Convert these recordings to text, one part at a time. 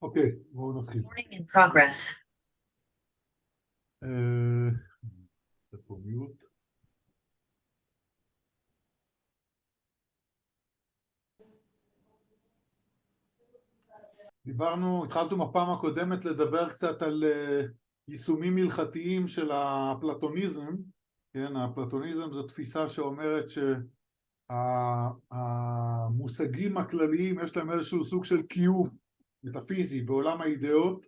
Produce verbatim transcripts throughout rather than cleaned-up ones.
אוקיי, בואו נתחיל. Recording in progress. זה פה מיוט. דיברנו, התחלנו בפעם הקודמת לדבר קצת על יישומים הלכתיים של האפלטוניזם. כן, האפלטוניזם זו תפיסה שאומרת שהמושגים הכלליים יש להם איזשהו סוג של קיום מטאפיזי בעולם האידאות,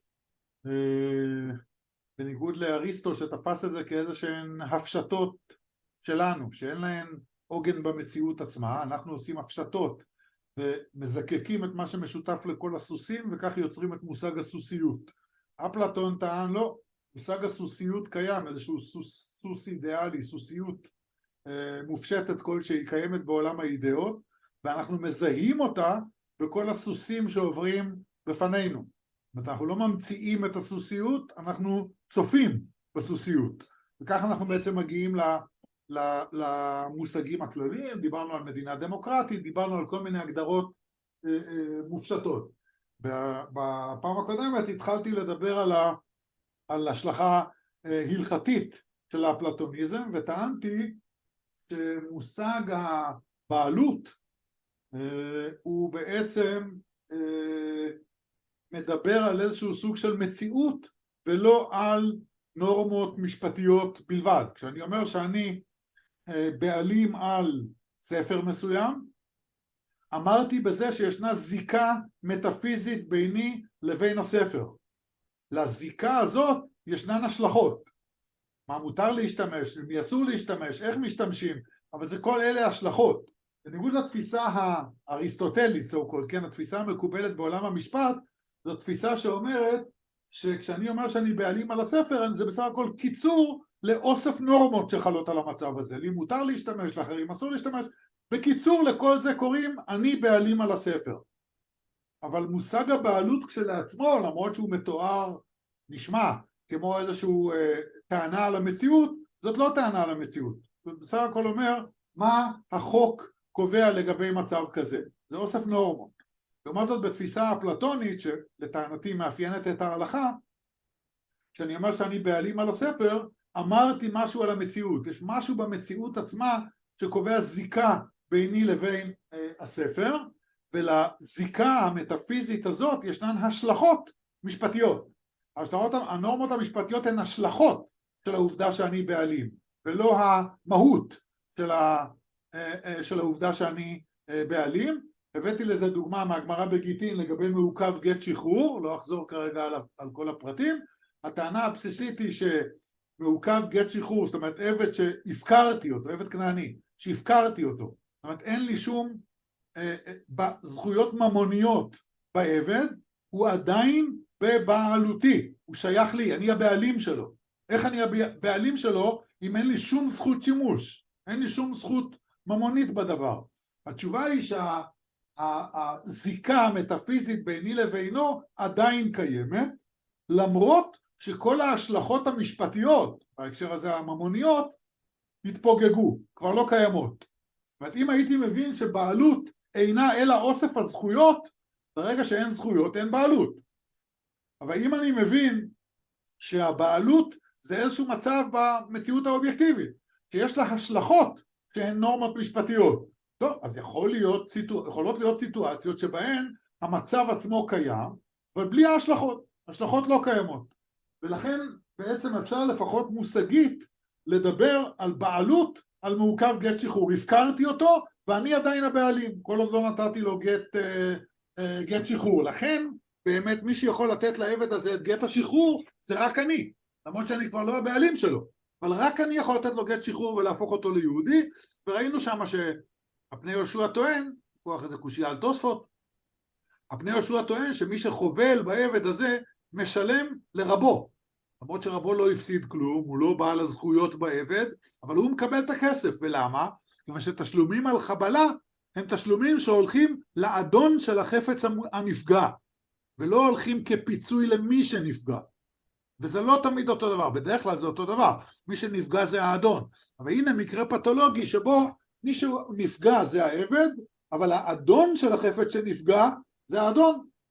בניגוד לאריסטו שתפס את זה כאיזה שהן הפשטות שלנו, שאין להן עוגן במציאות עצמה. אנחנו עושים הפשטות ומזקקים את מה שמשותף לכל הסוסים, וכך יוצרים את מושג הסוסיות. אפלטון טען לא, מושג הסוסיות קיים, איזשהו סוס, סוס אידיאלי, סוסיות אה, מופשטת כלשהי קיימת בעולם האידאות, ואנחנו מזהים אותה בכל הסוסים שעוברים בפנינו. זאת אומרת, אנחנו לא ממציאים את הסוסיות, אנחנו צופים בסוסיות, וכך אנחנו בעצם מגיעים ל... למושגים הכלליים. דיברנו על מדינה דמוקרטית, דיברנו על כל מיני הגדרות מופשטות. בפעם הקודמת התחלתי לדבר על, ה, על השלכה הלכתית של האפלטוניזם, וטענתי שמושג הבעלות הוא בעצם מדבר על איזשהו סוג של מציאות ולא על נורמות משפטיות בלבד. כשאני אומר שאני בעלים על ספר מסוים, אמרתי בזה שישנה זיקה מטאפיזית ביני לבין הספר. לזיקה הזאת ישנן השלכות. מה מותר להשתמש, מי אסור להשתמש, איך משתמשים, אבל זה כל אלה השלכות. בניגוד לתפיסה האריסטוטלית, so called, כן, התפיסה המקובלת בעולם המשפט, זו תפיסה שאומרת שכשאני אומר שאני בעלים על הספר, זה בסך הכל קיצור לאוסף נורמות שחלות על המצב הזה. לי מותר להשתמש, לאחרים אסור להשתמש. בקיצור, לכל זה קוראים אני בעלים על הספר. אבל מושג הבעלות כשלעצמו, למרות שהוא מתואר, נשמע כמו איזשהו אה, טענה על המציאות, זאת לא טענה על המציאות. בסך הכל אומר מה החוק קובע לגבי מצב כזה. זה אוסף נורמות. לעומת זאת בתפיסה האפלטונית, שלטענתי מאפיינת את ההלכה, כשאני אומר שאני בעלים על הספר, אמרתי משהו על המציאות. יש משהו במציאות עצמה שקובע זיקה ביני לבין אה, הספר, ולזיקה המטאפיזית הזאת ישנן השלכות משפטיות. השלכות, הנורמות המשפטיות הן השלכות של העובדה שאני בעלים, ולא המהות של, ה, אה, אה, של העובדה שאני אה, בעלים. הבאתי לזה דוגמה מהגמרא בגיטין לגבי מעוכב גט שחרור, לא אחזור כרגע על, על כל הפרטים. הטענה הבסיסית היא שמעוכב גט שחרור, זאת אומרת עבד שהפקרתי אותו, עבד כנעני, שהפקרתי אותו, זאת אומרת אין לי שום אה, אה, זכויות ממוניות בעבד, הוא עדיין בבעלותי, הוא שייך לי, אני הבעלים שלו. איך אני הבעלים שלו אם אין לי שום זכות שימוש, אין לי שום זכות ממונית בדבר? התשובה היא שה... הזיקה המטאפיזית ביני לבינו עדיין קיימת, למרות שכל ההשלכות המשפטיות, בהקשר הזה הממוניות, התפוגגו, כבר לא קיימות. זאת אם הייתי מבין שבעלות אינה אלא אוסף הזכויות, ברגע שאין זכויות אין בעלות. אבל אם אני מבין שהבעלות זה איזשהו מצב במציאות האובייקטיבית, שיש לה השלכות שהן נורמות משפטיות, טוב, אז יכול להיות, יכולות להיות סיטואציות שבהן המצב עצמו קיים, אבל בלי ההשלכות, השלכות לא קיימות. ולכן בעצם אפשר לפחות מושגית לדבר על בעלות, על מעוכב גט שחרור. הפקרתי אותו ואני עדיין הבעלים, כל עוד לא נתתי לו גט, אה, אה, גט שחרור. לכן באמת מי שיכול לתת לעבד הזה את גט השחרור זה רק אני, למרות שאני כבר לא הבעלים שלו. אבל רק אני יכול לתת לו גט שחרור ולהפוך אותו ליהודי, וראינו שמה ש... הפני יהושע טוען, פה אחרי זה קושיה על תוספות, הפני יהושע טוען שמי שחובל בעבד הזה משלם לרבו, למרות שרבו לא הפסיד כלום, הוא לא בעל הזכויות בעבד, אבל הוא מקבל את הכסף. ולמה? כיוון שתשלומים על חבלה הם תשלומים שהולכים לאדון של החפץ הנפגע, ולא הולכים כפיצוי למי שנפגע. וזה לא תמיד אותו דבר, בדרך כלל זה אותו דבר, מי שנפגע זה האדון. אבל הנה מקרה פתולוגי שבו מי שנפגע זה העבד, אבל האדון של החפץ שנפגע זה האדון.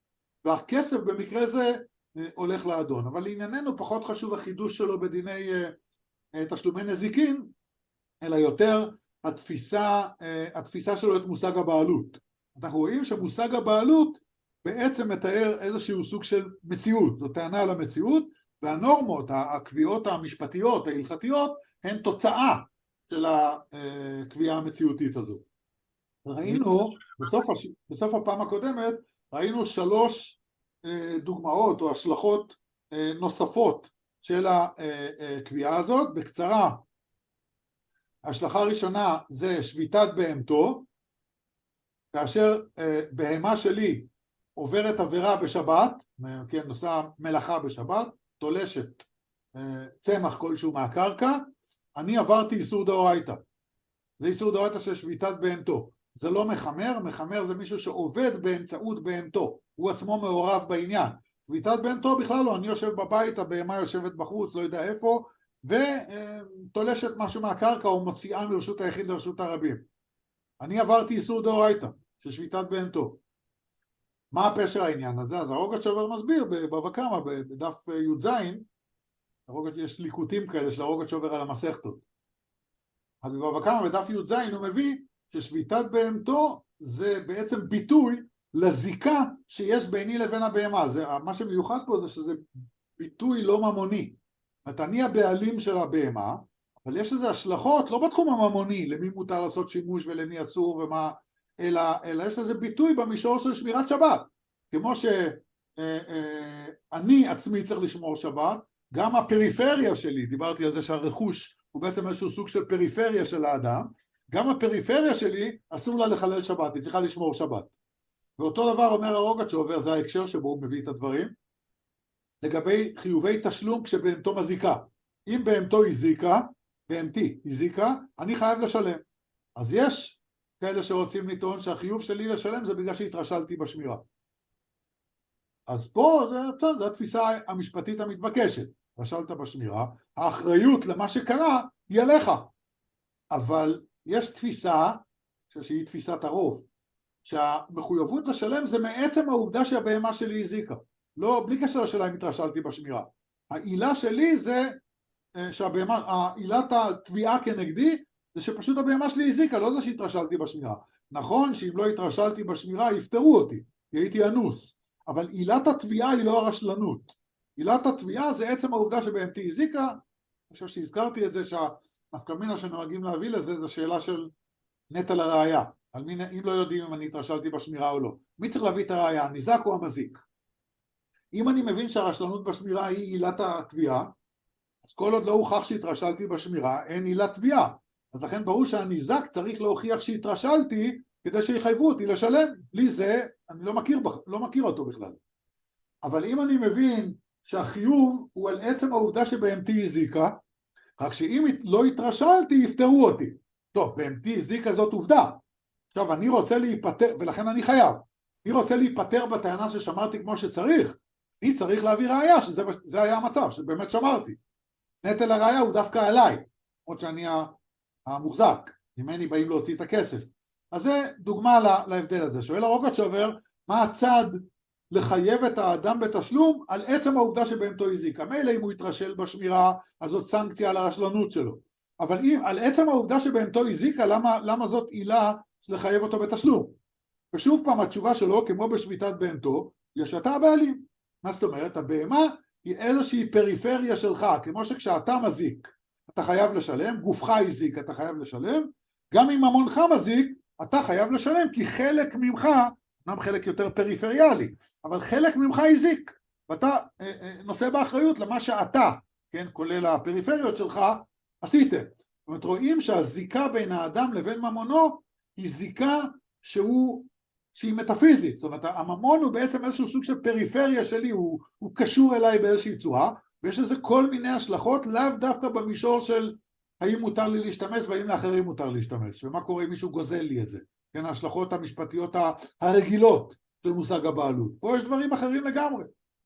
והכסף במקרה זה הולך לאדון. אבל לענייננו פחות חשוב החידוש שלו בדיני תשלומי נזיקין, אלא יותר התפיסה, התפיסה שלו את מושג הבעלות. אנחנו רואים שמושג הבעלות בעצם מתאר איזשהו סוג של מציאות, זו טענה על המציאות, והנורמות, הקביעות המשפטיות, ההלכתיות, הן תוצאה של הקביעה המציאותית הזאת. ראינו, בסוף, הש... בסוף הפעם הקודמת, ראינו שלוש דוגמאות או השלכות נוספות של הקביעה הזאת. בקצרה, ההשלכה הראשונה זה שביתת בהמתו, כאשר בהמה שלי עוברת עבירה בשבת, כן, עושה מלאכה בשבת, תולשת צמח כלשהו מהקרקע, אני עברתי איסור דאורייתא. זה איסור דאורייתא של שביתת בהמתו. זה לא מחמר, מחמר זה מישהו שעובד באמצעות בהמתו, הוא עצמו מעורב בעניין. שביתת בהמתו בכלל לא, אני יושב בבית, הבהמה יושבת בחוץ, לא יודע איפה, ותולשת משהו מהקרקע או מוציאה מרשות היחיד לרשות הרבים. אני עברתי איסור דאורייתא של שביתת בהמתו. מה הפשר העניין הזה? אז הרוגצ'ובר מסביר בבבא קמא, בדף י"ז, יש ליקוטים כאלה של הרוגצ'ובר על המסכתות. אז בבבא קמא בדף י"ז הוא מביא ששביתת בהמתו זה בעצם ביטוי לזיקה שיש ביני לבין הבהמה. זה, מה שמיוחד פה זה שזה ביטוי לא ממוני. זאת אומרת, אני הבעלים של הבהמה, אבל יש לזה השלכות לא בתחום הממוני, למי מותר לעשות שימוש ולמי אסור ומה, אלא, אלא יש לזה ביטוי במישור של שמירת שבת. כמו שאני עצמי צריך לשמור שבת, גם הפריפריה שלי, דיברתי על זה שהרכוש הוא בעצם איזשהו סוג של פריפריה של האדם, גם הפריפריה שלי אסור לה לחלל שבת, היא צריכה לשמור שבת. ואותו דבר אומר הרוגצ'ובר, זה ההקשר שבו הוא מביא את הדברים, לגבי חיובי תשלום כשבהמתו מזיקה. אם בהמתו הזיקה, בהמתי הזיקה, אני חייב לשלם. אז יש כאלה שרוצים לטעון שהחיוב שלי לשלם זה בגלל שהתרשלתי בשמירה. אז פה זה, זה התפיסה המשפטית המתבקשת. התרשלת בשמירה, האחריות למה שקרה היא עליך. אבל יש תפיסה, שהיא תפיסת הרוב, שהמחויבות לשלם זה מעצם העובדה שהבהמה שלי הזיקה. לא, בלי קשר לשאלה אם התרשלתי בשמירה. העילה שלי זה שהבהמה, העילת התביעה כנגדי, זה שפשוט הבהמה שלי הזיקה, לא זה שהתרשלתי בשמירה. נכון שאם לא התרשלתי בשמירה יפטרו אותי, כי הייתי אנוס. אבל עילת התביעה היא לא הרשלנות. עילת התביעה זה עצם העובדה שבהמתי הזיקה. אני חושב שהזכרתי את זה שהנפקא מינה שנוהגים להביא לזה, זה שאלה של נטל הראיה. על מי, אם לא יודעים אם אני התרשלתי בשמירה או לא. מי צריך להביא את הראיה, הניזק או המזיק? אם אני מבין שהרשלנות בשמירה היא עילת התביעה, אז כל עוד לא הוכח שהתרשלתי בשמירה, אין עילת תביעה. אז לכן ברור שהניזק צריך להוכיח שהתרשלתי, כדי שיחייבו אותי לשלם. לי זה, אני לא מכיר, לא מכיר אותו בכלל. אבל אם אני מבין שהחיוב הוא על עצם העובדה שבהמתי הזיקה, רק שאם לא התרשלתי, יפטרו אותי. טוב, בהמתי הזיקה זאת עובדה. עכשיו, אני רוצה להיפטר, ולכן אני חייב. אני רוצה להיפטר בטענה ששמרתי כמו שצריך, אני צריך להביא ראיה, שזה היה המצב, שבאמת שמרתי. נטל הראיה הוא דווקא עליי, עוד שאני המוחזק, ממני באים להוציא את הכסף. אז זה דוגמה להבדל הזה. שואל הרוגצ'ובר, מה הצד לחייב את האדם בתשלום על עצם העובדה שבהמתו הזיקה? מילא אם הוא יתרשל בשמירה, אז זאת סנקציה על הרשלנות שלו. אבל אם, על עצם העובדה שבהמתו הזיקה, למה, למה זאת עילה לחייב אותו בתשלום? ושוב פעם, התשובה שלו, כמו בשביתת בהמתו, יש אתה הבעלים. מה זאת אומרת? הבהמה היא איזושהי פריפריה שלך, כמו שכשאתה מזיק, אתה חייב לשלם, גופך הזיק, אתה חייב לשלם, גם אם ממונך מזיק, אתה חייב לשלם, כי חלק ממך, אמנם חלק יותר פריפריאלי, אבל חלק ממך הזיק, ואתה אה, אה, נושא באחריות למה שאתה, כן, כולל הפריפריות שלך, עשיתם. זאת אומרת, רואים שהזיקה בין האדם לבין ממונו, היא זיקה שהוא, שהיא מטאפיזית. זאת אומרת, הממון הוא בעצם איזשהו סוג של פריפריה שלי, הוא, הוא קשור אליי באיזושהי צורה, ויש לזה כל מיני השלכות, לאו דווקא במישור של האם מותר לי להשתמש והאם לאחרים מותר להשתמש, ומה קורה אם מישהו גוזל לי את זה, כן, ההשלכות המשפטיות הרגילות של מושג הבעלות. פה יש דברים אחרים לגמרי,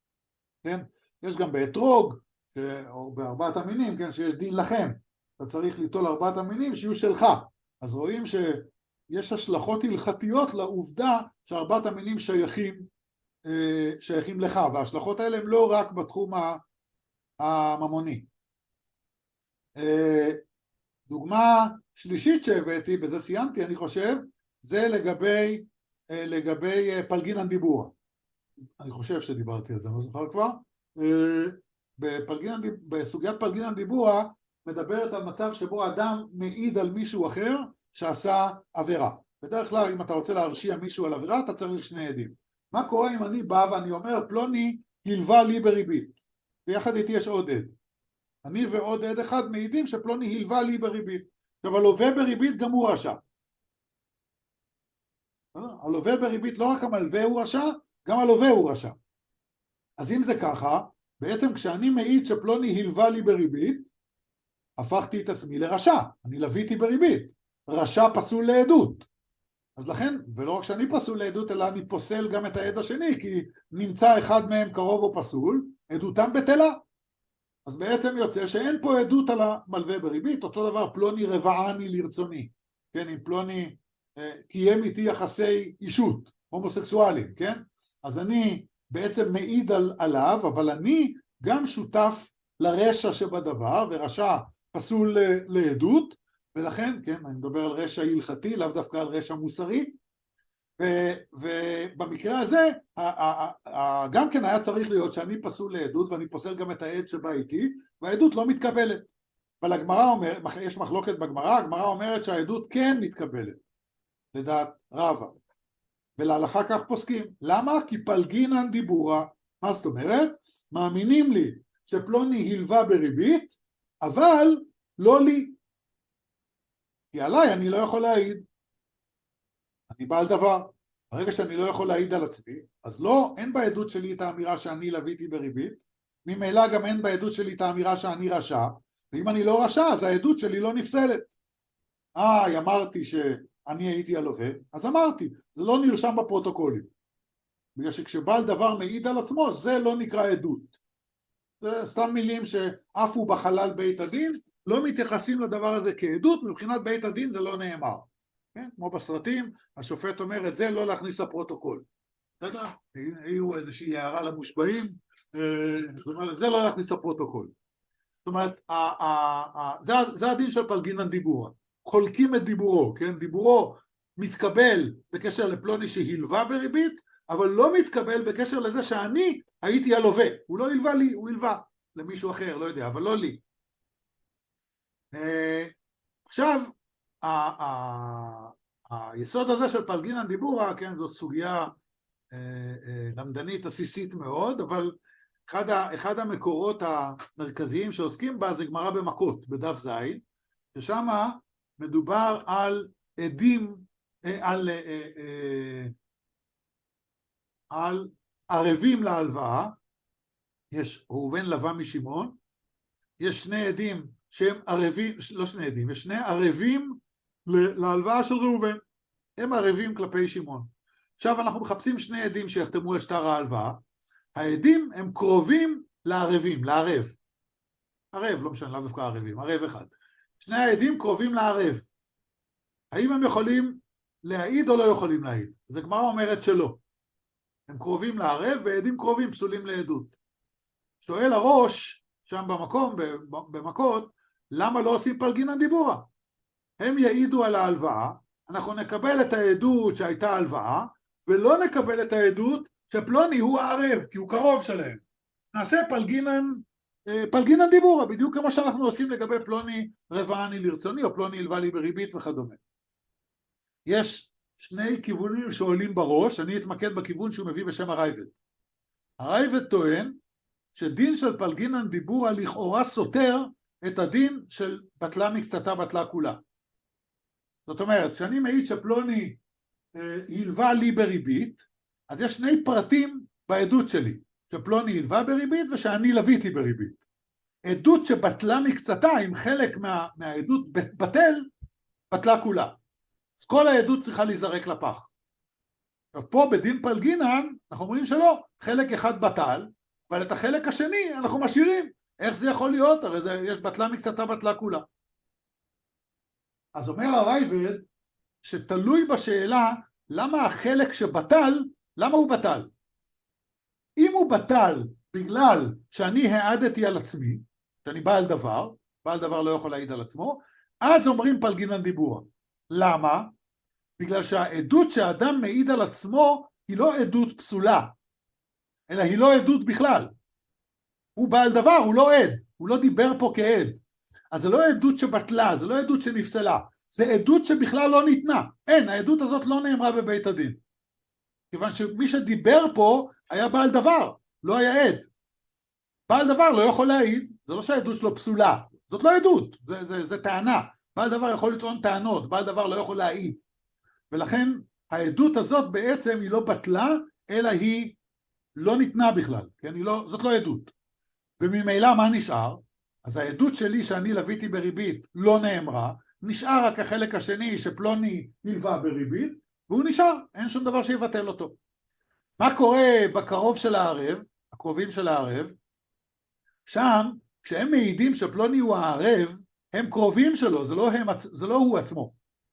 כן, יש גם באתרוג, או בארבעת המינים, כן, שיש דין לכם, אתה צריך ליטול ארבעת המינים שיהיו שלך, אז רואים שיש השלכות הלכתיות לעובדה שארבעת המינים שייכים שייכים לך, וההשלכות האלה הם לא רק בתחום הממוני. דוגמה שלישית שהבאתי, בזה סיימתי אני חושב, זה לגבי, לגבי פלגינן דיבורה. אני חושב שדיברתי על זה, אני לא זוכר כבר. בפלגינן, בסוגיית פלגינן דיבורה מדברת על מצב שבו אדם מעיד על מישהו אחר שעשה עבירה. בדרך כלל אם אתה רוצה להרשיע מישהו על עבירה אתה צריך שני עדים. מה קורה אם אני בא ואני אומר פלוני הלווה לי בריבית, ויחד איתי יש עוד עד, אני ועוד עד אחד מעידים שפלוני הלווה לי בריבית. עכשיו הלווה בריבית גם הוא רשע, הלווה בריבית לא רק המלווה הוא רשע, גם הלווה הוא רשע. אז אם זה ככה, בעצם כשאני מעיד שפלוני הלווה לי בריבית, הפכתי את עצמי לרשע, אני לוויתי בריבית, רשע פסול לעדות. אז לכן, ולא רק שאני פסול לעדות, אלא אני פוסל גם את העד השני, כי נמצא אחד מהם קרוב או פסול, עדותם בטלה. אז בעצם יוצא שאין פה עדות על המלווה בריבית. אותו דבר פלוני רבעני לרצוני, כן, אם פלוני אה, קיים איתי יחסי אישות, הומוסקסואלים, כן? אז אני בעצם מעיד על, עליו, אבל אני גם שותף לרשע שבדבר, ורשע פסול לעדות, ולכן, כן, אני מדבר על רשע הלכתי, לאו דווקא על רשע מוסרי, ו, ובמקרה הזה, גם כן היה צריך להיות שאני פסול לעדות, ואני פוסל גם את העד שבא איתי, והעדות לא מתקבלת. אבל הגמרא אומרת, יש מחלוקת בגמרא, הגמרא אומרת שהעדות כן מתקבלת, לדעת רבא. ולהלכה כך פוסקים. למה? כי פלגינן דיבורה. מה זאת אומרת? מאמינים לי שפלוני הלווה בריבית, אבל לא לי. כי עליי אני לא יכול להעיד. אני בעל דבר. ברגע שאני לא יכול להעיד על עצמי, אז לא, אין בעדות שלי את האמירה שאני לוויתי בריבית, ממילא גם אין בעדות שלי את האמירה שאני רשע, ואם אני לא רשע, אז העדות שלי לא נפסלת. אה, אמרתי שאני הייתי הלווה, אז אמרתי, זה לא נרשם בפרוטוקולים. בגלל שכשבעל דבר מעיד על עצמו, זה לא נקרא עדות. זה סתם מילים שעפו בחלל בית הדין, לא מתייחסים לדבר הזה כעדות, מבחינת בית הדין זה לא נאמר. כן? כמו בסרטים, השופט אומר את זה לא להכניס לפרוטוקול. בסדר? היו איזושהי הערה למושבעים, זה לא להכניס לפרוטוקול. זאת אומרת, זה, זה הדין של פלגינן דיבורה. חולקים את דיבורו, כן? דיבורו מתקבל בקשר לפלוני שהלווה בריבית, אבל לא מתקבל בקשר לזה שאני הייתי הלווה. הוא לא הלווה לי, הוא הלווה למישהו אחר, לא יודע, אבל לא לי. עכשיו, היסוד הזה של פלגינן דיבורה, כן, זאת סוגיה למדנית עסיסית מאוד, אבל אחד, אחד המקורות המרכזיים שעוסקים בה זה גמרא במכות, בדף זין, ששם מדובר על עדים, על, על ערבים להלוואה. יש ראובן לווה משמעון, יש שני עדים שהם ערבים, לא שני עדים, יש שני ערבים להלוואה של ראובן, הם ערבים כלפי שמעון. עכשיו אנחנו מחפשים שני עדים שיחתמו על שטר ההלוואה, העדים הם קרובים לערבים, לערב, ערב, לא משנה, לא דווקא ערבים, ערב אחד. שני העדים קרובים לערב. האם הם יכולים להעיד או לא יכולים להעיד? אז הגמרא אומרת שלא. הם קרובים לערב ועדים קרובים פסולים לעדות. שואל הראש, שם במקום, במכות, למה לא עושים פלגינן דיבורה? הם יעידו על ההלוואה, אנחנו נקבל את העדות שהייתה הלוואה, ולא נקבל את העדות שפלוני הוא הערב, כי הוא קרוב שלהם. נעשה פלגינן, פלגינן דיבורה, בדיוק כמו שאנחנו עושים לגבי פלוני רבעני לרצוני, או פלוני הלווה לי בריבית וכדומה. יש שני כיוונים שעולים בראש, אני אתמקד בכיוון שהוא מביא בשם הרייבד. הרייבד טוען שדין של פלגינן דיבורה לכאורה סותר את הדין של בטלה מקצתה בטלה כולה. זאת אומרת, כשאני מעיד שפלוני אה, הלווה לי בריבית, אז יש שני פרטים בעדות שלי, שפלוני הלווה בריבית ושאני לוויתי בריבית. עדות שבטלה מקצתה, אם חלק מה, מהעדות בטל, בטלה כולה. אז כל העדות צריכה להיזרק לפח. עכשיו פה בדין פלגינן, אנחנו אומרים שלא, חלק אחד בטל, אבל את החלק השני אנחנו משאירים. איך זה יכול להיות? הרי זה, יש בטלה מקצתה בטלה כולה. אז אומר הרייבד שתלוי בשאלה למה החלק שבטל, למה הוא בטל? אם הוא בטל בגלל שאני העדתי על עצמי, שאני בעל דבר, בעל דבר לא יכול להעיד על עצמו, אז אומרים פלגינן דיבורה. למה? בגלל שהעדות שהאדם מעיד על עצמו היא לא עדות פסולה, אלא היא לא עדות בכלל. הוא בעל דבר, הוא לא עד, הוא לא דיבר פה כעד. אז זה לא עדות שבטלה, זה לא עדות שנפסלה, זה עדות שבכלל לא ניתנה. אין, העדות הזאת לא נאמרה בבית הדין. כיוון שמי שדיבר פה היה בעל דבר, לא היה עד. בעל דבר לא יכול להעיד, זה לא שהעדות שלו פסולה, זאת לא עדות, זה, זה, זה טענה. בעל דבר יכול לטעון טענות, בעל דבר לא יכול להעיד. ולכן העדות הזאת בעצם היא לא בטלה, אלא היא לא ניתנה בכלל, כן? היא לא, זאת לא עדות. וממילא מה נשאר? אז העדות שלי שאני לוויתי בריבית לא נאמרה, נשאר רק החלק השני שפלוני נלווה בריבית, והוא נשאר, אין שום דבר שיבטל אותו. מה קורה בקרוב של הערב, הקרובים של הערב? שם, כשהם מעידים שפלוני הוא הערב, הם קרובים שלו, זה לא, הם, זה לא הוא עצמו.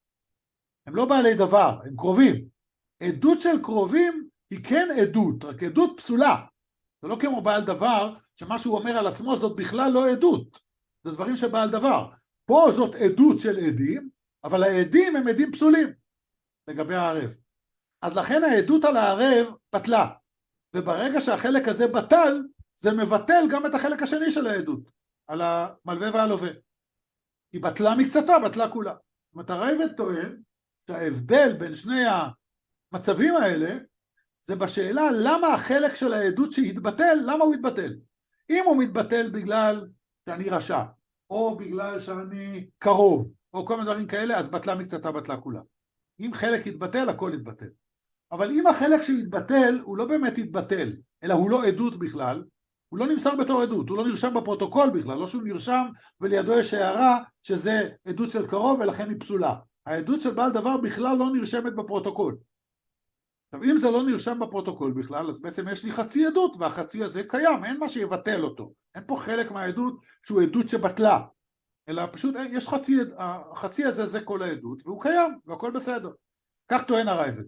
הם לא בעלי דבר, הם קרובים. עדות של קרובים היא כן עדות, רק עדות פסולה. זה לא כמו בעל דבר, שמה שהוא אומר על עצמו זאת בכלל לא עדות. זה דברים שבעל דבר. פה זאת עדות של עדים, אבל העדים הם עדים פסולים לגבי הערב. אז לכן העדות על הערב בטלה. וברגע שהחלק הזה בטל, זה מבטל גם את החלק השני של העדות, על המלווה והלווה. היא בטלה מקצתה, בטלה כולה. זאת אומרת, הרייבד טוען שההבדל בין שני המצבים האלה, זה בשאלה למה החלק של העדות שהתבטל, למה הוא התבטל? אם הוא מתבטל בגלל שאני רשע, או בגלל שאני קרוב, או כל מיני דברים כאלה, אז בטלה מקצתה, בטלה כולה. אם חלק יתבטל, הכל יתבטל. אבל אם החלק שהתבטל, הוא לא באמת התבטל, אלא הוא לא עדות בכלל, הוא לא נמסר בתור עדות, הוא לא נרשם בפרוטוקול בכלל, לא שהוא נרשם ולידו יש הערה שזה עדות של קרוב ולכן היא פסולה. העדות של בעל דבר בכלל לא נרשמת בפרוטוקול. עכשיו אם זה לא נרשם בפרוטוקול בכלל, אז בעצם יש לי חצי עדות, והחצי הזה קיים, אין מה שיבטל אותו. אין פה חלק מהעדות שהוא עדות שבטלה, אלא פשוט יש חצי, החצי הזה זה כל העדות, והוא קיים, והכל בסדר. כך טוען הרייבד.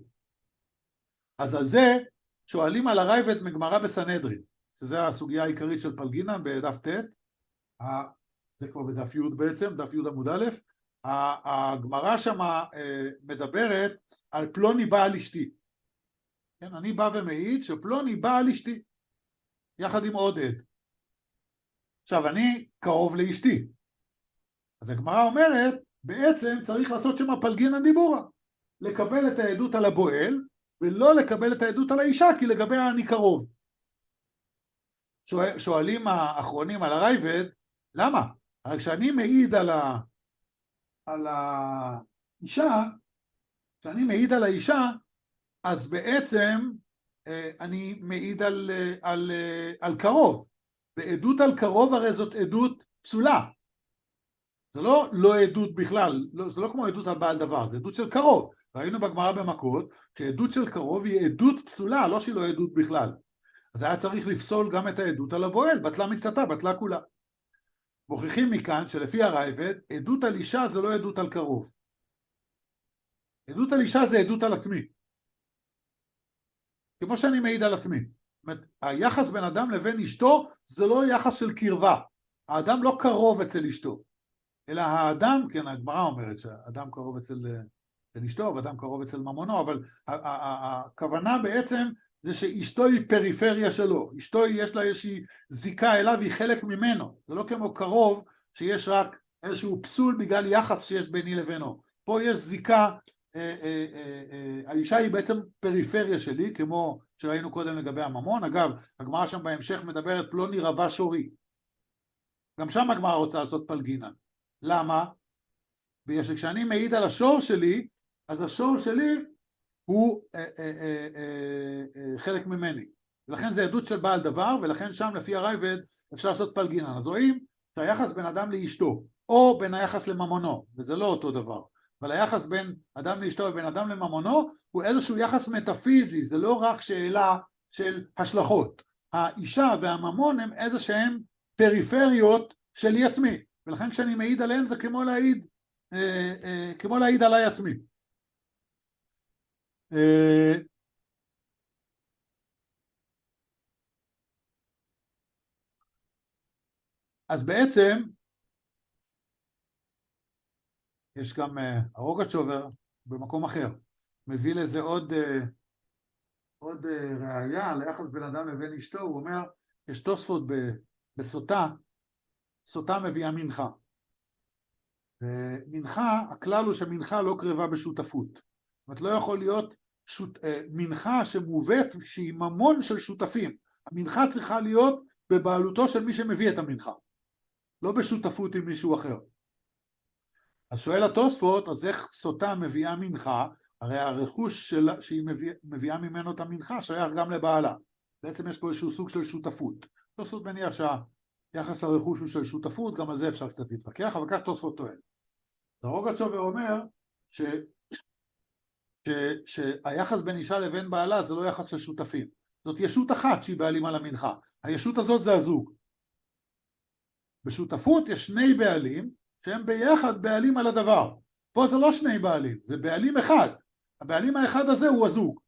אז על זה שואלים על הרייבד מגמרא בסנהדרין, שזה הסוגיה העיקרית של פלגינן בדף ט', זה כבר בדף י' בעצם, דף י' עמוד א', הגמרא שם מדברת על פלוני בעל אשתי. כן, אני בא ומעיד שפלוני בעל אשתי, יחד עם עוד עד. עכשיו, אני קרוב לאשתי. אז הגמרא אומרת, בעצם צריך לעשות שם פלגינן דיבורה, לקבל את העדות על הבועל, ולא לקבל את העדות על האישה, כי לגביה אני קרוב. שואל, שואלים האחרונים על הרייבד, למה? הרי כשאני מעיד על, ה, על האישה, כשאני מעיד על האישה, אז בעצם אני מעיד על, על, על קרוב, ועדות על קרוב הרי זאת עדות פסולה. זה לא לא עדות בכלל, לא, זה לא כמו עדות על בעל דבר, זה עדות של קרוב. ראינו בגמרא במכות, שעדות של קרוב היא עדות פסולה, לא שהיא לא עדות בכלל. אז היה צריך לפסול גם את העדות על הבועל, בטלה מקצתה, בטלה כולה. מוכיחים מכאן שלפי הרייבד, עדות על אישה זה לא עדות על קרוב. עדות על אישה זה עדות על עצמי. כמו שאני מעיד על עצמי. זאת אומרת, היחס בין אדם לבין אשתו זה לא יחס של קרבה. האדם לא קרוב אצל אשתו. אלא האדם, כן, הגמרא אומרת שהאדם קרוב אצל, אצל אשתו, ואדם קרוב אצל ממונו, אבל הכוונה בעצם זה שאשתו היא פריפריה שלו. אשתו יש לה איזושהי זיקה אליו, היא חלק ממנו. זה לא כמו קרוב שיש רק איזשהו פסול בגלל יחס שיש ביני לבינו. פה יש זיקה, אה, אה, אה, אה, האישה היא בעצם פריפריה שלי, כמו שראינו קודם לגבי הממון. אגב, הגמרא שם בהמשך מדברת פלוני רבה שורי. גם שם הגמרא רוצה לעשות פלגינן. למה? בגלל שכשאני מעיד על השור שלי, אז השור שלי הוא אה, אה, אה, אה, אה, חלק ממני. ולכן זה עדות של בעל דבר, ולכן שם לפי הרייבד אפשר לעשות פלגינן. אז רואים שהיחס בין אדם לאשתו, או בין היחס לממונו, וזה לא אותו דבר, אבל היחס בין אדם לאשתו ובין אדם לממונו, הוא איזשהו יחס מטאפיזי, זה לא רק שאלה של השלכות. האישה והממון הם איזה שהם פריפריות שלי עצמי. ולכן כשאני מעיד עליהם זה כמו להעיד, אה, אה, כמו להעיד עליי עצמי. אה, אז בעצם, יש גם uh, הרוגצ'ובר במקום אחר, מביא לזה עוד, uh, עוד uh, ראייה ליחס בין אדם לבין אשתו, הוא אומר, יש תוספות בסוטה, סוטה מביאה מנחה. ומנחה, הכלל הוא שמנחה לא קרבה בשותפות. זאת אומרת, לא יכול להיות שות, uh, מנחה שמובאת שהיא ממון של שותפים. המנחה צריכה להיות בבעלותו של מי שמביא את המנחה, לא בשותפות עם מישהו אחר. אז שואל התוספות, אז איך סוטה מביאה מנחה? הרי הרכוש שלה, שהיא מביאה, מביאה ממנו את המנחה שייך גם לבעלה. בעצם יש פה איזשהו סוג של שותפות. תוספות מניח שהיחס לרכוש הוא של שותפות, גם על זה אפשר קצת להתווכח, אבל כך תוספות טוען. הרוגצ'ובר אומר ש, ש, שהיחס בין אישה לבין בעלה זה לא יחס של שותפים. זאת ישות אחת שהיא בעלים על המנחה. הישות הזאת זה הזוג. בשותפות יש שני בעלים, שהם ביחד בעלים על הדבר. פה זה לא שני בעלים, זה בעלים אחד. הבעלים האחד הזה הוא הזוג.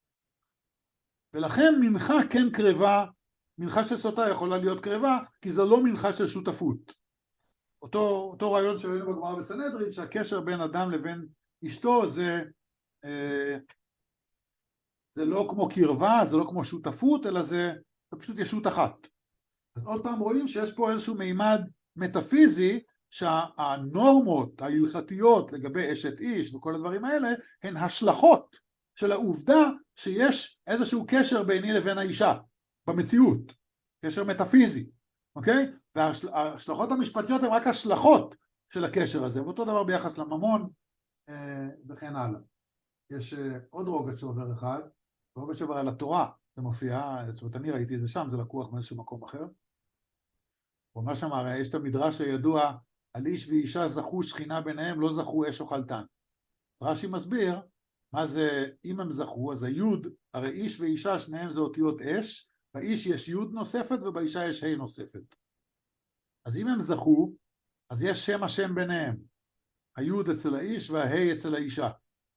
ולכן מנחה כן קרבה, מנחה של סוטה יכולה להיות קרבה, כי זה לא מנחה של שותפות. אותו, אותו רעיון שראינו בגמרא בסנהדרין, שהקשר בין אדם לבין אשתו זה, אה, זה לא כמו קרבה, זה לא כמו שותפות, אלא זה, זה פשוט ישות אחת. אז עוד פעם רואים שיש פה איזשהו מימד מטאפיזי, שהנורמות ההלכתיות לגבי אשת איש וכל הדברים האלה הן השלכות של העובדה שיש איזשהו קשר ביני לבין האישה במציאות, קשר מטאפיזי, אוקיי? וההשלכות המשפטיות הן רק השלכות של הקשר הזה, ואותו דבר ביחס לממון אה, וכן הלאה. יש אה, עוד רוגצ'ובר אחד, רוגצ'ובר על התורה, זה מופיע, זאת אומרת אני ראיתי את זה שם, זה לקוח מאיזשהו מקום אחר. הוא אומר שם, הרי יש את המדרש הידוע, על איש ואישה זכו שכינה ביניהם, לא זכו אש או חלטן. רש"י מסביר, מה זה, אם הם זכו, אז היוד, הרי איש ואישה שניהם זה אותיות אש, באיש יש יוד נוספת ובאישה יש ה' נוספת. אז אם הם זכו, אז יש שם השם ביניהם. היוד אצל האיש והה' אצל האישה.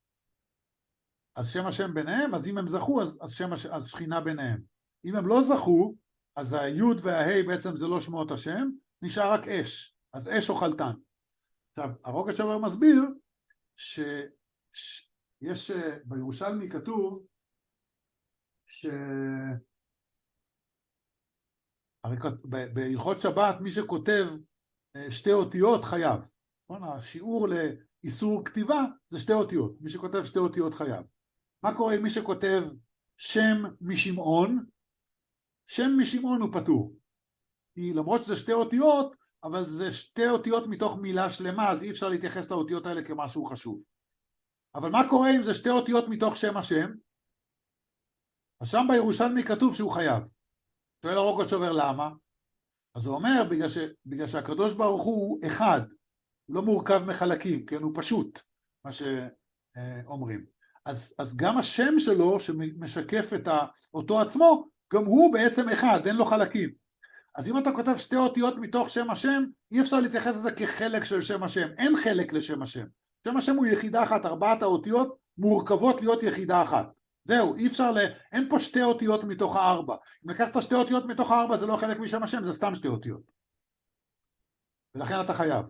אז שם השם ביניהם, אז אם הם זכו, אז, אז, שם, אז שכינה ביניהם. אם הם לא זכו, אז היוד והה' בעצם זה לא שמות השם, נשאר רק אש. אז אש או חלטן. עכשיו, הרוגצ'ובר מסביר שיש, בירושלמי כתוב ש... הרי בהלכות שבת מי שכותב שתי אותיות חייב. השיעור לאיסור כתיבה זה שתי אותיות. מי שכותב שתי אותיות חייב. מה קורה אם מי שכותב שם משמעון? שם משמעון הוא פטור. כי למרות שזה שתי אותיות, אבל זה שתי אותיות מתוך מילה שלמה, אז אי אפשר להתייחס לאותיות האלה כמשהו חשוב. אבל מה קורה אם זה שתי אותיות מתוך שם השם? אז שם בירושלמי כתוב שהוא חייב. שואל הרוגצ'ובר למה? אז הוא אומר, בגלל, ש... בגלל שהקדוש ברוך הוא אחד, הוא לא מורכב מחלקים, כן? הוא פשוט, מה שאומרים. אז, אז גם השם שלו, שמשקף את אותו עצמו, גם הוא בעצם אחד, אין לו חלקים. אז אם אתה כותב שתי אותיות מתוך שם השם, אי אפשר להתייחס לזה כחלק של שם השם. אין חלק לשם השם. שם השם הוא יחידה אחת, ארבעת האותיות מורכבות להיות יחידה אחת. זהו, אי אפשר ל... אין פה שתי אותיות מתוך הארבע. אם לקחת שתי אותיות מתוך הארבע, זה לא חלק משם השם, זה סתם שתי אותיות. ולכן אתה חייב.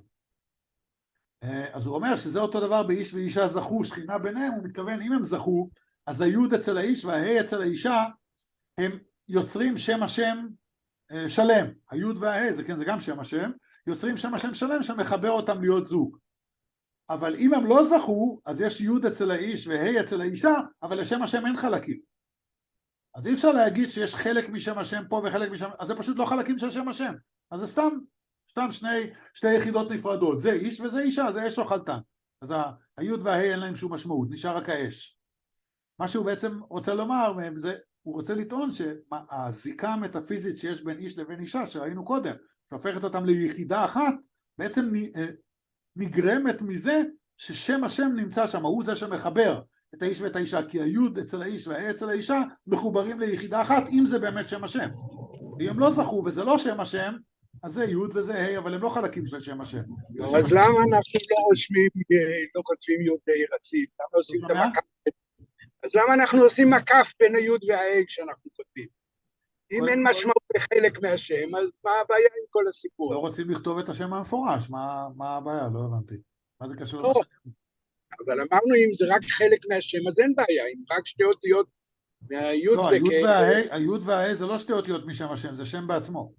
אז הוא אומר שזה אותו דבר באיש ואישה זכו, שכינה ביניהם, הוא מתכוון, אם הם זכו, אז היוד אצל האיש והה' אצל האישה, הם יוצרים שם השם שלם. היוד והה' זה, כן, זה גם שם השם, יוצרים שם השם שלם שמחבר אותם להיות זוג. אבל אם הם לא זכו, אז יש יוד אצל האיש וה' אצל האישה, אבל לשם השם אין חלקים. אז אי אפשר להגיד שיש חלק משם השם פה וחלק משם, אז זה פשוט לא חלקים של שם השם. אז זה סתם, סתם שני, שתי יחידות נפרדות. זה איש וזה אישה, זה אש או חלטן. אז היוד והה' אין להם שום משמעות, נשאר רק האש. מה שהוא בעצם רוצה לומר, זה, הוא רוצה לטעון שהזיקה המטאפיזית שיש בין איש לבין אישה, שראינו קודם, שהופכת אותם ליחידה אחת, בעצם נגרמת מזה ששם השם נמצא שם, הוא זה שמחבר את האיש ואת האישה, כי היוד אצל האיש והה' אצל האישה מחוברים ליחידה אחת, אם זה באמת שם השם. ואם הם לא זכו וזה לא שם השם, אז זה יוד וזה ה', אבל הם לא חלקים של שם השם. אז למה אנחנו לא רושמים, לא כותבים יודי רציף? למה עושים את המקף? אז למה אנחנו עושים מקף בין היוד והה' כשאנחנו כותבים? אם אין משמעות לחלק מהשם, אז מה הבעיה עם כל הסיפור? לא רוצים לכתוב את השם המפורש, מה, מה הבעיה? לא הבנתי. מה זה קשור לא, למה ש... אבל אמרנו אם זה רק חלק מהשם, אז אין בעיה, אם רק שתי אותיות מהיוד לא, וכ... היוד והה, היוד והה זה לא שתי אותיות משם השם, זה שם בעצמו.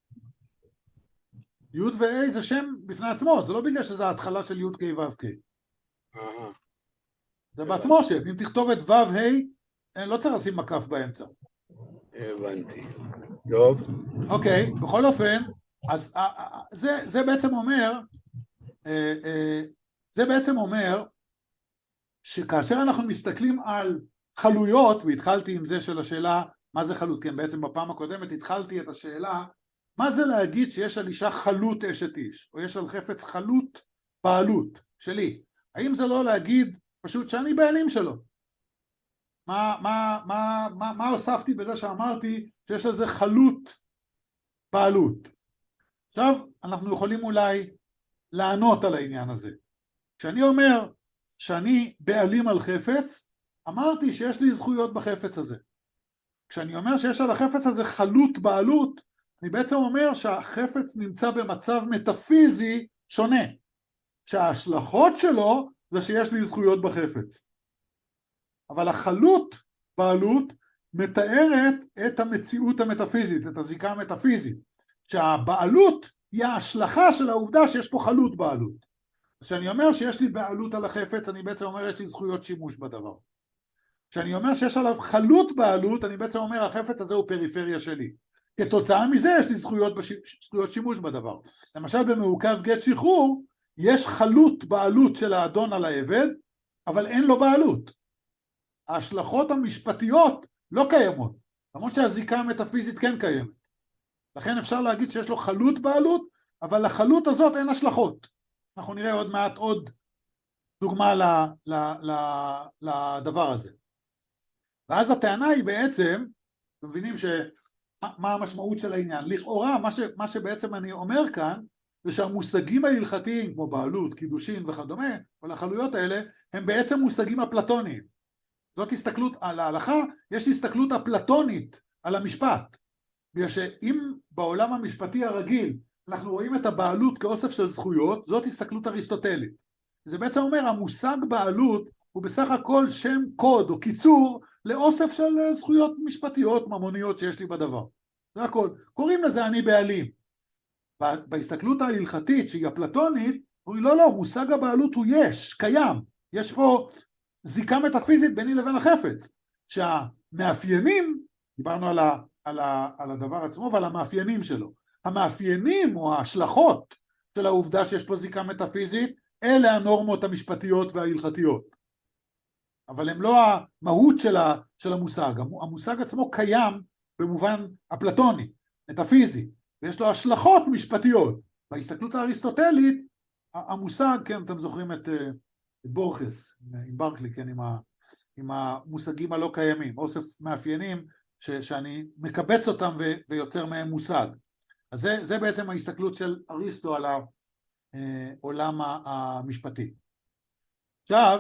יוד והה זה שם בפני עצמו, זה לא בגלל שזה ההתחלה של יוד קי וו קי. זה בעצמו שם, אם תכתוב את וו ה' לא צריך לשים מקף באמצע. הבנתי. טוב. אוקיי, בכל אופן, אז זה, זה בעצם אומר, זה בעצם אומר שכאשר אנחנו מסתכלים על חלויות, והתחלתי עם זה של השאלה מה זה חלות, כן, בעצם בפעם הקודמת התחלתי את השאלה מה זה להגיד שיש על אישה חלות אשת איש, או יש על חפץ חלות בעלות שלי, האם זה לא להגיד פשוט שאני בעלים שלו? מה, מה, מה, מה, מה הוספתי בזה שאמרתי שיש על זה חלות בעלות? עכשיו אנחנו יכולים אולי לענות על העניין הזה. כשאני אומר שאני בעלים על חפץ, אמרתי שיש לי זכויות בחפץ הזה. כשאני אומר שיש על החפץ הזה חלות בעלות, אני בעצם אומר שהחפץ נמצא במצב מטאפיזי שונה, שההשלכות שלו זה שיש לי זכויות בחפץ. אבל החלות בעלות מתארת את המציאות המטאפיזית, את הזיקה המטאפיזית, שהבעלות היא ההשלכה של העובדה שיש פה חלות בעלות. כשאני אומר שיש לי בעלות על החפץ, אני בעצם אומר יש לי זכויות שימוש בדבר. כשאני אומר שיש עליו חלות בעלות, אני בעצם אומר החפץ הזה הוא פריפריה שלי. כתוצאה מזה יש לי זכויות, בש... זכויות שימוש בדבר. למשל במעוכב גט שחרור, יש חלות בעלות של האדון על העבד, אבל אין לו בעלות. ההשלכות המשפטיות לא קיימות, למרות שהזיקה המטאפיזית כן קיימת. לכן אפשר להגיד שיש לו חלות בעלות, אבל לחלות הזאת אין השלכות. אנחנו נראה עוד מעט עוד דוגמה ל, ל, ל, לדבר הזה. ואז הטענה היא בעצם, מבינים שמה המשמעות של העניין? לכאורה, מה, ש, מה שבעצם אני אומר כאן, זה שהמושגים ההלכתיים, כמו בעלות, קידושין וכדומה, כל החלויות האלה, הם בעצם מושגים אפלטוניים. זאת הסתכלות על ההלכה, יש הסתכלות אפלטונית על המשפט. בגלל שאם בעולם המשפטי הרגיל, אנחנו רואים את הבעלות כאוסף של זכויות, זאת הסתכלות אריסטוטלית. זה בעצם אומר, המושג בעלות הוא בסך הכל שם קוד או קיצור לאוסף של זכויות משפטיות ממוניות שיש לי בדבר. זה הכל. קוראים לזה אני בעלים. בהסתכלות ההלכתית שהיא אפלטונית, אומרים לא לא, מושג הבעלות הוא יש, קיים. יש פה זיקה מטאפיזית ביני לבין החפץ. שהמאפיינים, דיברנו על, ה, על, ה, על הדבר עצמו ועל המאפיינים שלו. המאפיינים או ההשלכות של העובדה שיש פה זיקה מטאפיזית, אלה הנורמות המשפטיות וההלכתיות. אבל הם לא המהות של, ה, של המושג. המושג עצמו קיים במובן אפלטוני, מטאפיזי, ויש לו השלכות משפטיות. בהסתכלות האריסטוטלית, המושג, כן, אתם זוכרים את, את בורכס, עם ברקלי, כן, עם, ה, עם המושגים הלא קיימים, אוסף מאפיינים ש, שאני מקבץ אותם ו, ויוצר מהם מושג. אז זה, זה בעצם ההסתכלות של אריסטו על העולם המשפטי. עכשיו,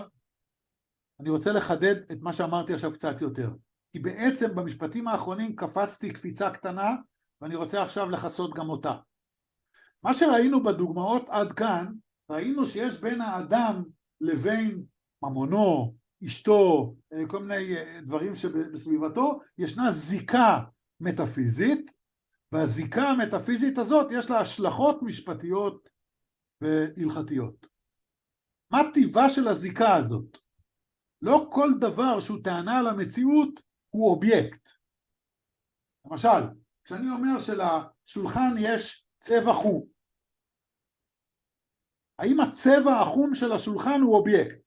אני רוצה לחדד את מה שאמרתי עכשיו קצת יותר. כי בעצם במשפטים האחרונים קפצתי קפיצה קטנה, ואני רוצה עכשיו לחסות גם אותה. מה שראינו בדוגמאות עד כאן, ראינו שיש בין האדם לבין ממונו, אשתו, כל מיני דברים שבסביבתו, ישנה זיקה מטאפיזית, והזיקה המטאפיזית הזאת יש לה השלכות משפטיות והלכתיות. מה טיבה של הזיקה הזאת? לא כל דבר שהוא טענה על המציאות הוא אובייקט. למשל, כשאני אומר שלשולחן יש צבע חום, האם הצבע החום של השולחן הוא אובייקט?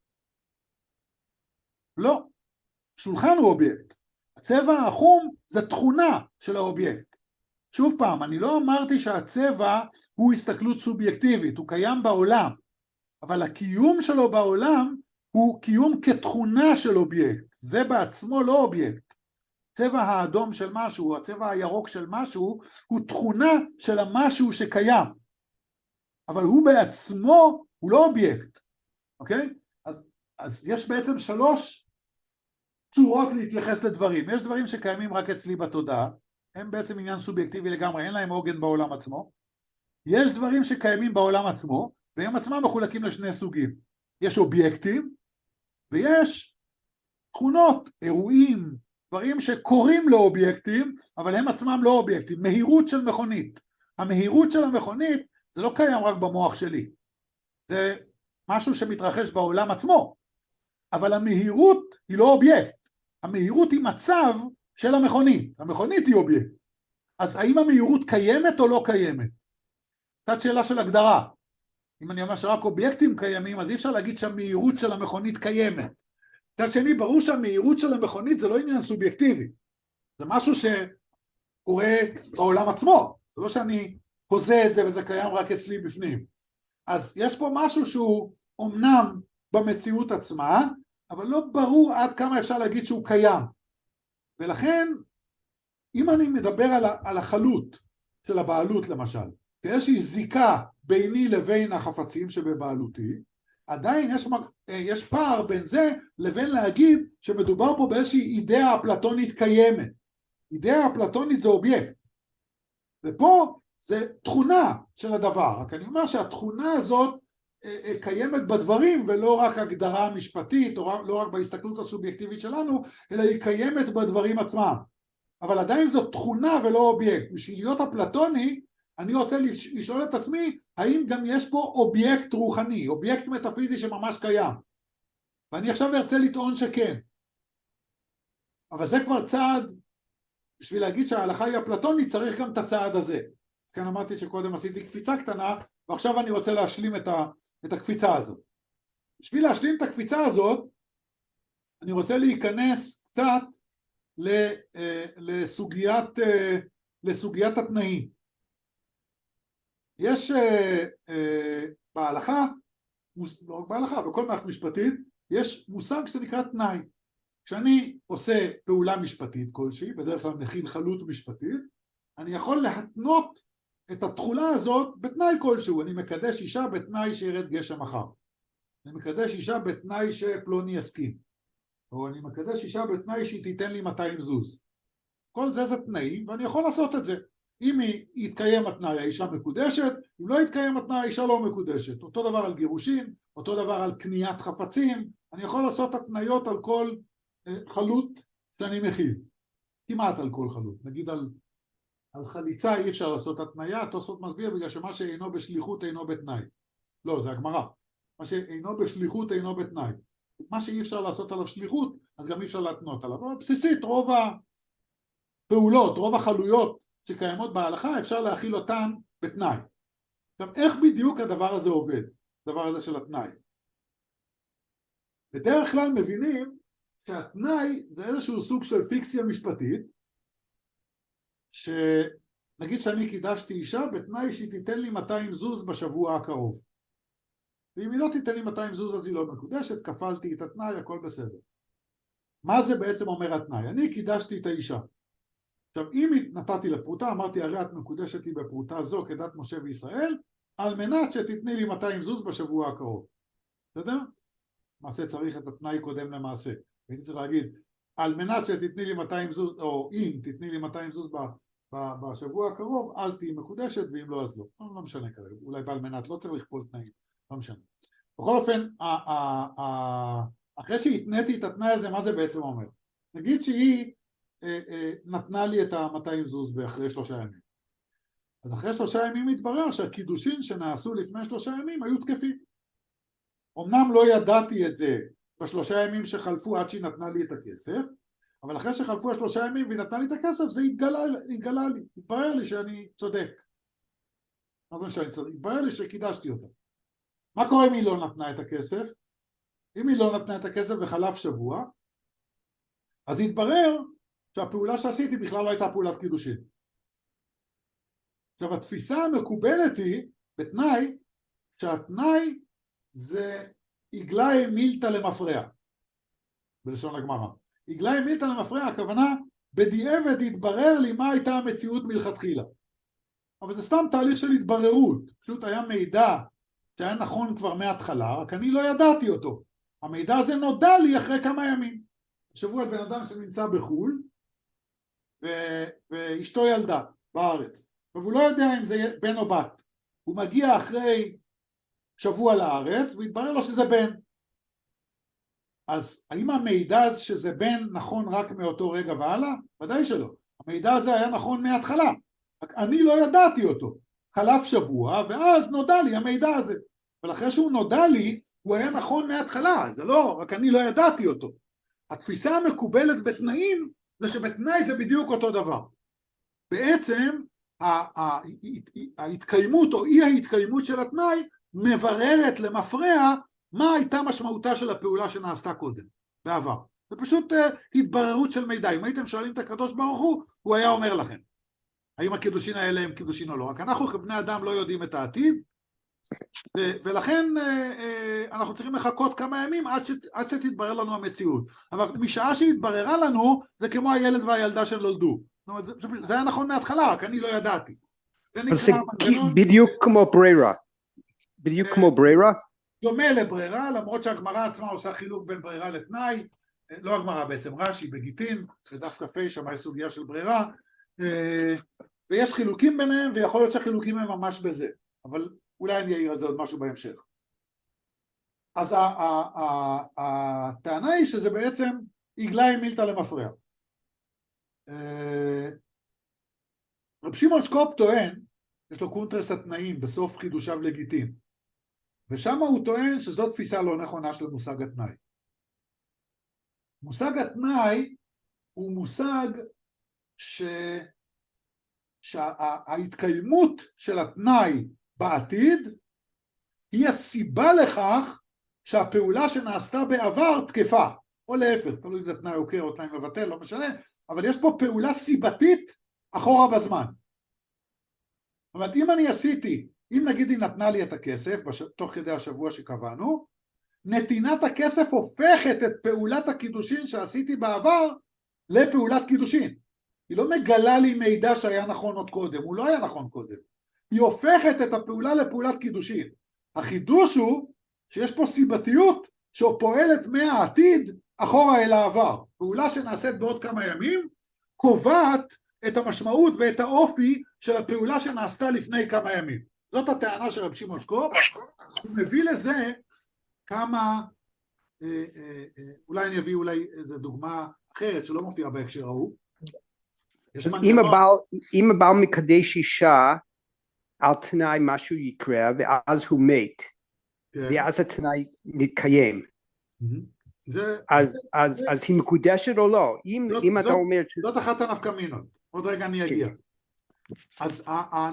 לא. שולחן הוא אובייקט. הצבע החום זה תכונה של האובייקט. שוב פעם, אני לא אמרתי שהצבע הוא הסתכלות סובייקטיבית, הוא קיים בעולם, אבל הקיום שלו בעולם הוא קיום כתכונה של אובייקט. זה בעצמו לא אובייקט. צבע האדום של משהו, הצבע הירוק של משהו, הוא תכונה של המשהו שקיים. אבל הוא בעצמו, הוא לא אובייקט. אוקיי? אז, אז יש בעצם שלוש צורות להתייחס לדברים. יש דברים שקיימים רק אצלי בתודעה, הם בעצם עניין סובייקטיבי לגמרי, אין להם עוגן בעולם עצמו. יש דברים שקיימים בעולם עצמו, והם עצמם מחולקים לשני סוגים. יש אובייקטים, ויש תכונות, אירועים, דברים שקוראים לאובייקטים, אבל הם עצמם לא אובייקטים. מהירות של מכונית. המהירות של המכונית זה לא קיים רק במוח שלי. זה משהו שמתרחש בעולם עצמו. אבל המהירות היא לא אובייקט. המהירות היא מצב של המכונית. המכונית היא אובייקט. אז האם המהירות קיימת או לא קיימת? זאת שאלה של הגדרה. אם אני אומר שרק אובייקטים קיימים, אז אי אפשר להגיד שהמהירות של המכונית קיימת. מצד שני, ברור שהמהירות של המכונית זה לא עניין סובייקטיבי. זה משהו שקורה בעולם עצמו. זה לא שאני הוזה את זה וזה קיים רק אצלי בפנים. אז יש פה משהו שהוא אומנם במציאות עצמה, אבל לא ברור עד כמה אפשר להגיד שהוא קיים. ולכן, אם אני מדבר על, על החלות של הבעלות למשל, איזושהי זיקה ביני לבין החפצים שבבעלותי, עדיין יש, יש פער בין זה לבין להגיד שמדובר פה באיזושהי אידאה אפלטונית קיימת. אידאה אפלטונית זה אובייקט. ופה זה תכונה של הדבר. רק אני אומר שהתכונה הזאת קיימת בדברים ולא רק הגדרה משפטית או לא רק בהסתכלות הסובייקטיבית שלנו, אלא היא קיימת בדברים עצמם. אבל עדיין זו תכונה ולא אובייקט. בשביל להיות אפלטוני, אני רוצה לשאול את עצמי, האם גם יש פה אובייקט רוחני, אובייקט מטאפיזי שממש קיים? ואני עכשיו ארצה לטעון שכן. אבל זה כבר צעד, בשביל להגיד שההלכה היא אפלטונית, צריך גם את הצעד הזה. כן, אמרתי שקודם עשיתי קפיצה קטנה, ועכשיו אני רוצה להשלים את, ה, את הקפיצה הזאת. בשביל להשלים את הקפיצה הזאת, אני רוצה להיכנס קצת לסוגיית, לסוגיית התנאים. יש בהלכה, לא רק בהלכה, בכל מערכת משפטית, יש מושג שנקרא תנאי. כשאני עושה פעולה משפטית כלשהי, בדרך כלל מכיל חלות משפטית, אני יכול להתנות את התחולה הזאת בתנאי כלשהו. אני מקדש אישה בתנאי שירד גשם מחר. אני מקדש אישה בתנאי שפלוני יסכים. או אני מקדש אישה בתנאי שהיא תיתן לי מאתיים זוז. כל זה זה תנאים, ואני יכול לעשות את זה. אם יתקיים התנאי, האישה מקודשת, אם לא יתקיים התנאי, האישה לא מקודשת. אותו דבר על גירושין, אותו דבר על קניית חפצים, אני יכול לעשות התניות על כל חלות שאני מכיל. כמעט על כל חלות. נגיד על, על חליצה אי אפשר לעשות התניה, תוספות מסביר בגלל שמה שאינו בשליחות אינו בתנאי. לא, זה הגמרא. מה שאינו בשליחות אינו בתנאי. מה שאי אפשר לעשות עליו שליחות, אז גם אי אפשר להתנות עליו. אבל בסיסית, רוב הפעולות, רוב החלויות שקיימות בהלכה, אפשר להכיל אותן בתנאי. עכשיו, איך בדיוק הדבר הזה עובד? הדבר הזה של התנאי. בדרך כלל מבינים שהתנאי זה איזשהו סוג של פיקציה משפטית, שנגיד שאני קידשתי אישה בתנאי שהיא תיתן לי מאתיים זוז בשבוע הקרוב. ואם היא לא תיתן לי מאתיים זוז אז היא לא מקודשת, כפלתי את התנאי, הכל בסדר. מה זה בעצם אומר התנאי? אני קידשתי את האישה. עכשיו, אם נתתי לפרוטה, אמרתי, הרי את מקודשת לי בפרוטה זו כדת משה וישראל, על מנת שתתני לי מאתיים זוז בשבוע הקרוב. בסדר? מעשה צריך את התנאי קודם למעשה. הייתי צריך להגיד, על מנת שתתני לי מאתיים זוז, או אם תתני לי מאתיים זוז ב, ב, בשבוע הקרוב, אז תהי מקודשת, ואם לא, אז לא. לא, לא משנה כרגע. אולי בעל מנת, לא צריך לכפול תנאים. לא משנה. בכל אופן, ה, ה, ה, אחרי שהתניתי את התנאי הזה, מה זה בעצם אומר? נגיד שהיא נתנה לי את ה-מאתיים זוז באחרי שלושה ימים. אז אחרי שלושה ימים התברר שהקידושין שנעשו לפני שלושה ימים היו תקפים. אמנם לא ידעתי את זה בשלושה ימים שחלפו עד שהיא נתנה לי את הכסף, אבל אחרי שחלפו השלושה ימים והיא נתנה לי את הכסף, זה התגלה, התגלה לי, התברר לי שאני צודק. מה זה שאני צודק? התברר לי שקידשתי אותה. מה קורה אם היא לא נתנה את הכסף? אם היא לא נתנה את הכסף וחלף שבוע, אז התברר שהפעולה שעשיתי בכלל לא הייתה פעולת קידושין. עכשיו, התפיסה המקובלת היא, בתנאי, שהתנאי זה עגלה מילתא למפרע, בלשון הגמרא. עגלה מילתא למפרע, הכוונה, בדיעבד התברר לי מה הייתה המציאות מלכתחילה. אבל זה סתם תהליך של התבררות. פשוט היה מידע שהיה נכון כבר מההתחלה, רק אני לא ידעתי אותו. המידע הזה נודע לי אחרי כמה ימים. תחשבו על בן אדם שנמצא בחו"ל, ו- ואשתו ילדה בארץ, והוא לא יודע אם זה בן או בת. הוא מגיע אחרי שבוע לארץ והתברר לו שזה בן. אז האם המידע הזה שזה בן נכון רק מאותו רגע והלאה? ודאי שלא. המידע הזה היה נכון מההתחלה, רק אני לא ידעתי אותו. חלף שבוע ואז נודע לי המידע הזה, אבל אחרי שהוא נודע לי הוא היה נכון מההתחלה, זה לא, רק אני לא ידעתי אותו. התפיסה המקובלת בתנאים זה שבתנאי זה בדיוק אותו דבר. בעצם ההתקיימות או אי ההתקיימות של התנאי מבררת למפרע מה הייתה משמעותה של הפעולה שנעשתה קודם, בעבר. זה פשוט התבררות של מידע. אם הייתם שואלים את הקדוש ברוך הוא, הוא היה אומר לכם האם הקידושין האלה הם קידושין או לא. רק אנחנו כבני אדם לא יודעים את העתיד, ו- ולכן אנחנו צריכים לחכות כמה ימים עד, ש- עד שתתברר לנו המציאות. אבל משעה שהתבררה לנו, זה כמו הילד והילדה שנולדו. זאת אומרת, זה, זה היה נכון מההתחלה, רק אני לא ידעתי. זה זה מנגנון, בדיוק כמו ברירה. בדיוק כמו ברירה? דומה לברירה, למרות שהגמרא עצמה עושה חילוק בין ברירה לתנאי. לא הגמרא בעצם, רש"י בגיטין, בדף קפה, שם יש סוגיה של ברירה, ויש חילוקים ביניהם, ויכול להיות שהחילוקים הם ממש בזה. אבל אולי אני אעיר על זה עוד משהו בהמשך. אז הטענה היא שזה בעצם עגלה עם מילתא למפרע. רב שמעון שקופ טוען, יש לו קונטרס התנאים בסוף חידושיו לגיטין, ושם הוא טוען שזו תפיסה לא נכונה של מושג התנאי. מושג התנאי הוא מושג ש... שההתקיימות של התנאי בעתיד היא הסיבה לכך שהפעולה שנעשתה בעבר תקפה, או להפך, תלוי אם זה תנאי עוקר או תנאי מבטל, לא משנה, אבל יש פה פעולה סיבתית אחורה בזמן. זאת אומרת, אם אני עשיתי, אם נגיד היא נתנה לי את הכסף, בש... תוך כדי השבוע שקבענו, נתינת הכסף הופכת את פעולת הקידושין שעשיתי בעבר לפעולת קידושין. היא לא מגלה לי מידע שהיה נכון עוד קודם, הוא לא היה נכון קודם. היא הופכת את הפעולה לפעולת קידושין. החידוש הוא שיש פה סיבתיות שפועלת מהעתיד אחורה אל העבר. פעולה שנעשית בעוד כמה ימים קובעת את המשמעות ואת האופי של הפעולה שנעשתה לפני כמה ימים. זאת הטענה של רב שמעון שקופ. הוא מביא לזה כמה, אה, אה, אה, אולי אני אביא אולי איזו דוגמה אחרת שלא מופיעה בהקשר ההוא. אם הבעל מקדש אישה על תנאי משהו יקרה ואז הוא מת, ואז התנאי מתקיים, אז היא מקודשת או לא? אם אתה אומר... זאת אחת הנפקמינות, עוד רגע אני אגיע. אז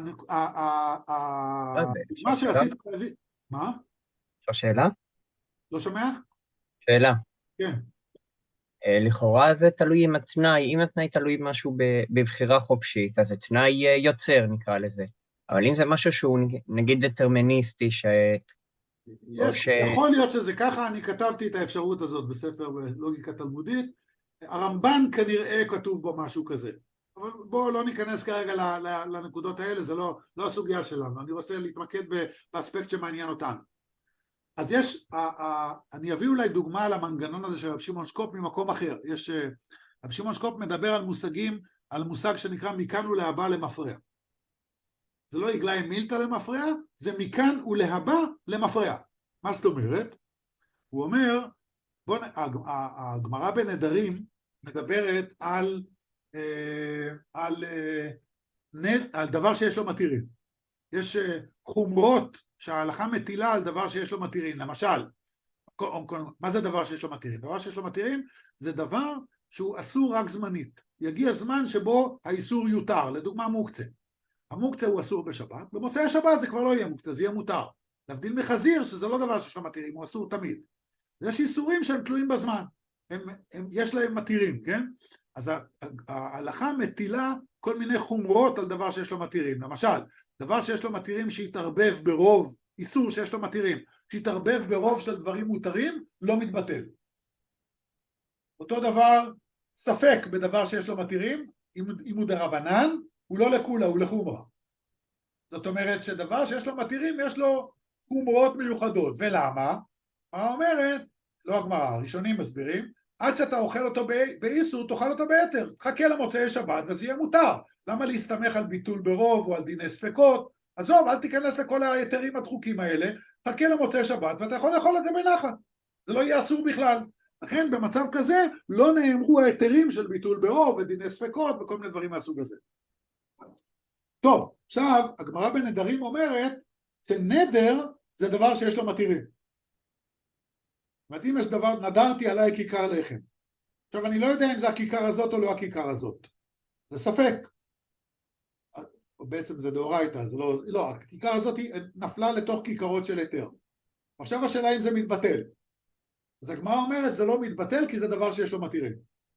מה שרציתי להביא... מה? שאלה? לא שומע? שאלה. כן. לכאורה זה תלוי עם התנאי, אם התנאי תלוי משהו בבחירה חופשית, אז התנאי יוצר נקרא לזה. אבל אם זה משהו שהוא נגיד דטרמיניסטי, ש... יש, ש... יכול להיות שזה ככה, אני כתבתי את האפשרות הזאת בספר לוגיקה תלמודית, הרמב"ן כנראה כתוב בו משהו כזה. אבל בואו לא ניכנס כרגע לנקודות האלה, זה לא, לא הסוגיה שלנו, אני רוצה להתמקד באספקט שמעניין אותנו. אז יש, אני אביא אולי דוגמה על המנגנון הזה של רב שמעון שקופ ממקום אחר. יש, רב שמעון שקופ מדבר על מושגים, על מושג שנקרא מכאן ולהבא למפרע. זה לא עגלה עם מילתא למפרע, זה מכאן ולהבא למפרע. מה זאת אומרת? הוא אומר, בוא, הגמרא בנדרים מדברת על, על, על דבר שיש לו מתירים. יש חומרות שההלכה מטילה על דבר שיש לו מתירים. למשל, מה זה דבר שיש לו מתירים? דבר שיש לו מתירים זה דבר שהוא אסור רק זמנית. יגיע זמן שבו האיסור יותר, לדוגמה מוקצה. המוקצה הוא אסור בשבת, במוצאי השבת זה כבר לא יהיה מוקצה, זה יהיה מותר. להבדיל מחזיר, שזה לא דבר שיש לו מתירים, הוא אסור תמיד. יש איסורים שהם תלויים בזמן, הם, הם, יש להם מתירים, כן? אז ההלכה מטילה כל מיני חומרות על דבר שיש לו מתירים. למשל, דבר שיש לו מתירים שיתערבב ברוב, איסור שיש לו מתירים, שיתערבב ברוב של דברים מותרים, לא מתבטל. אותו דבר, ספק בדבר שיש לו מתירים, אם הוא דרבנן, הוא לא לכולה, הוא לחומרה. זאת אומרת שדבר שיש לו מתירים, יש לו חומרות מיוחדות. ולמה? מה אומרת? לא הגמרא, הראשונים מסבירים, עד שאתה אוכל אותו באיסור, תאכל אותו ביתר. חכה למוצאי שבת וזה יהיה מותר. למה להסתמך על ביטול ברוב או על דיני ספקות? עזוב, אל תיכנס לכל היתרים הדחוקים האלה, חכה למוצאי שבת ואתה יכול לאכול את זה בנחת. זה לא יהיה אסור בכלל. לכן במצב כזה לא נאמרו היתרים של ביטול ברוב ודיני ספקות וכל מיני דברים מהסוג הזה. טוב, עכשיו הגמרא בנדרים אומרת שנדר זה דבר שיש לו מתירים. זאת אומרת, אם יש דבר, נדרתי עליי כיכר לחם. עכשיו אני לא יודע אם זה הכיכר הזאת או לא הכיכר הזאת. זה ספק. או בעצם זה דאורייתא, זה לא, לא, הכיכר הזאת נפלה לתוך כיכרות של היתר. עכשיו השאלה אם זה מתבטל. אז הגמרא אומרת זה לא מתבטל כי זה דבר שיש לו מתירים.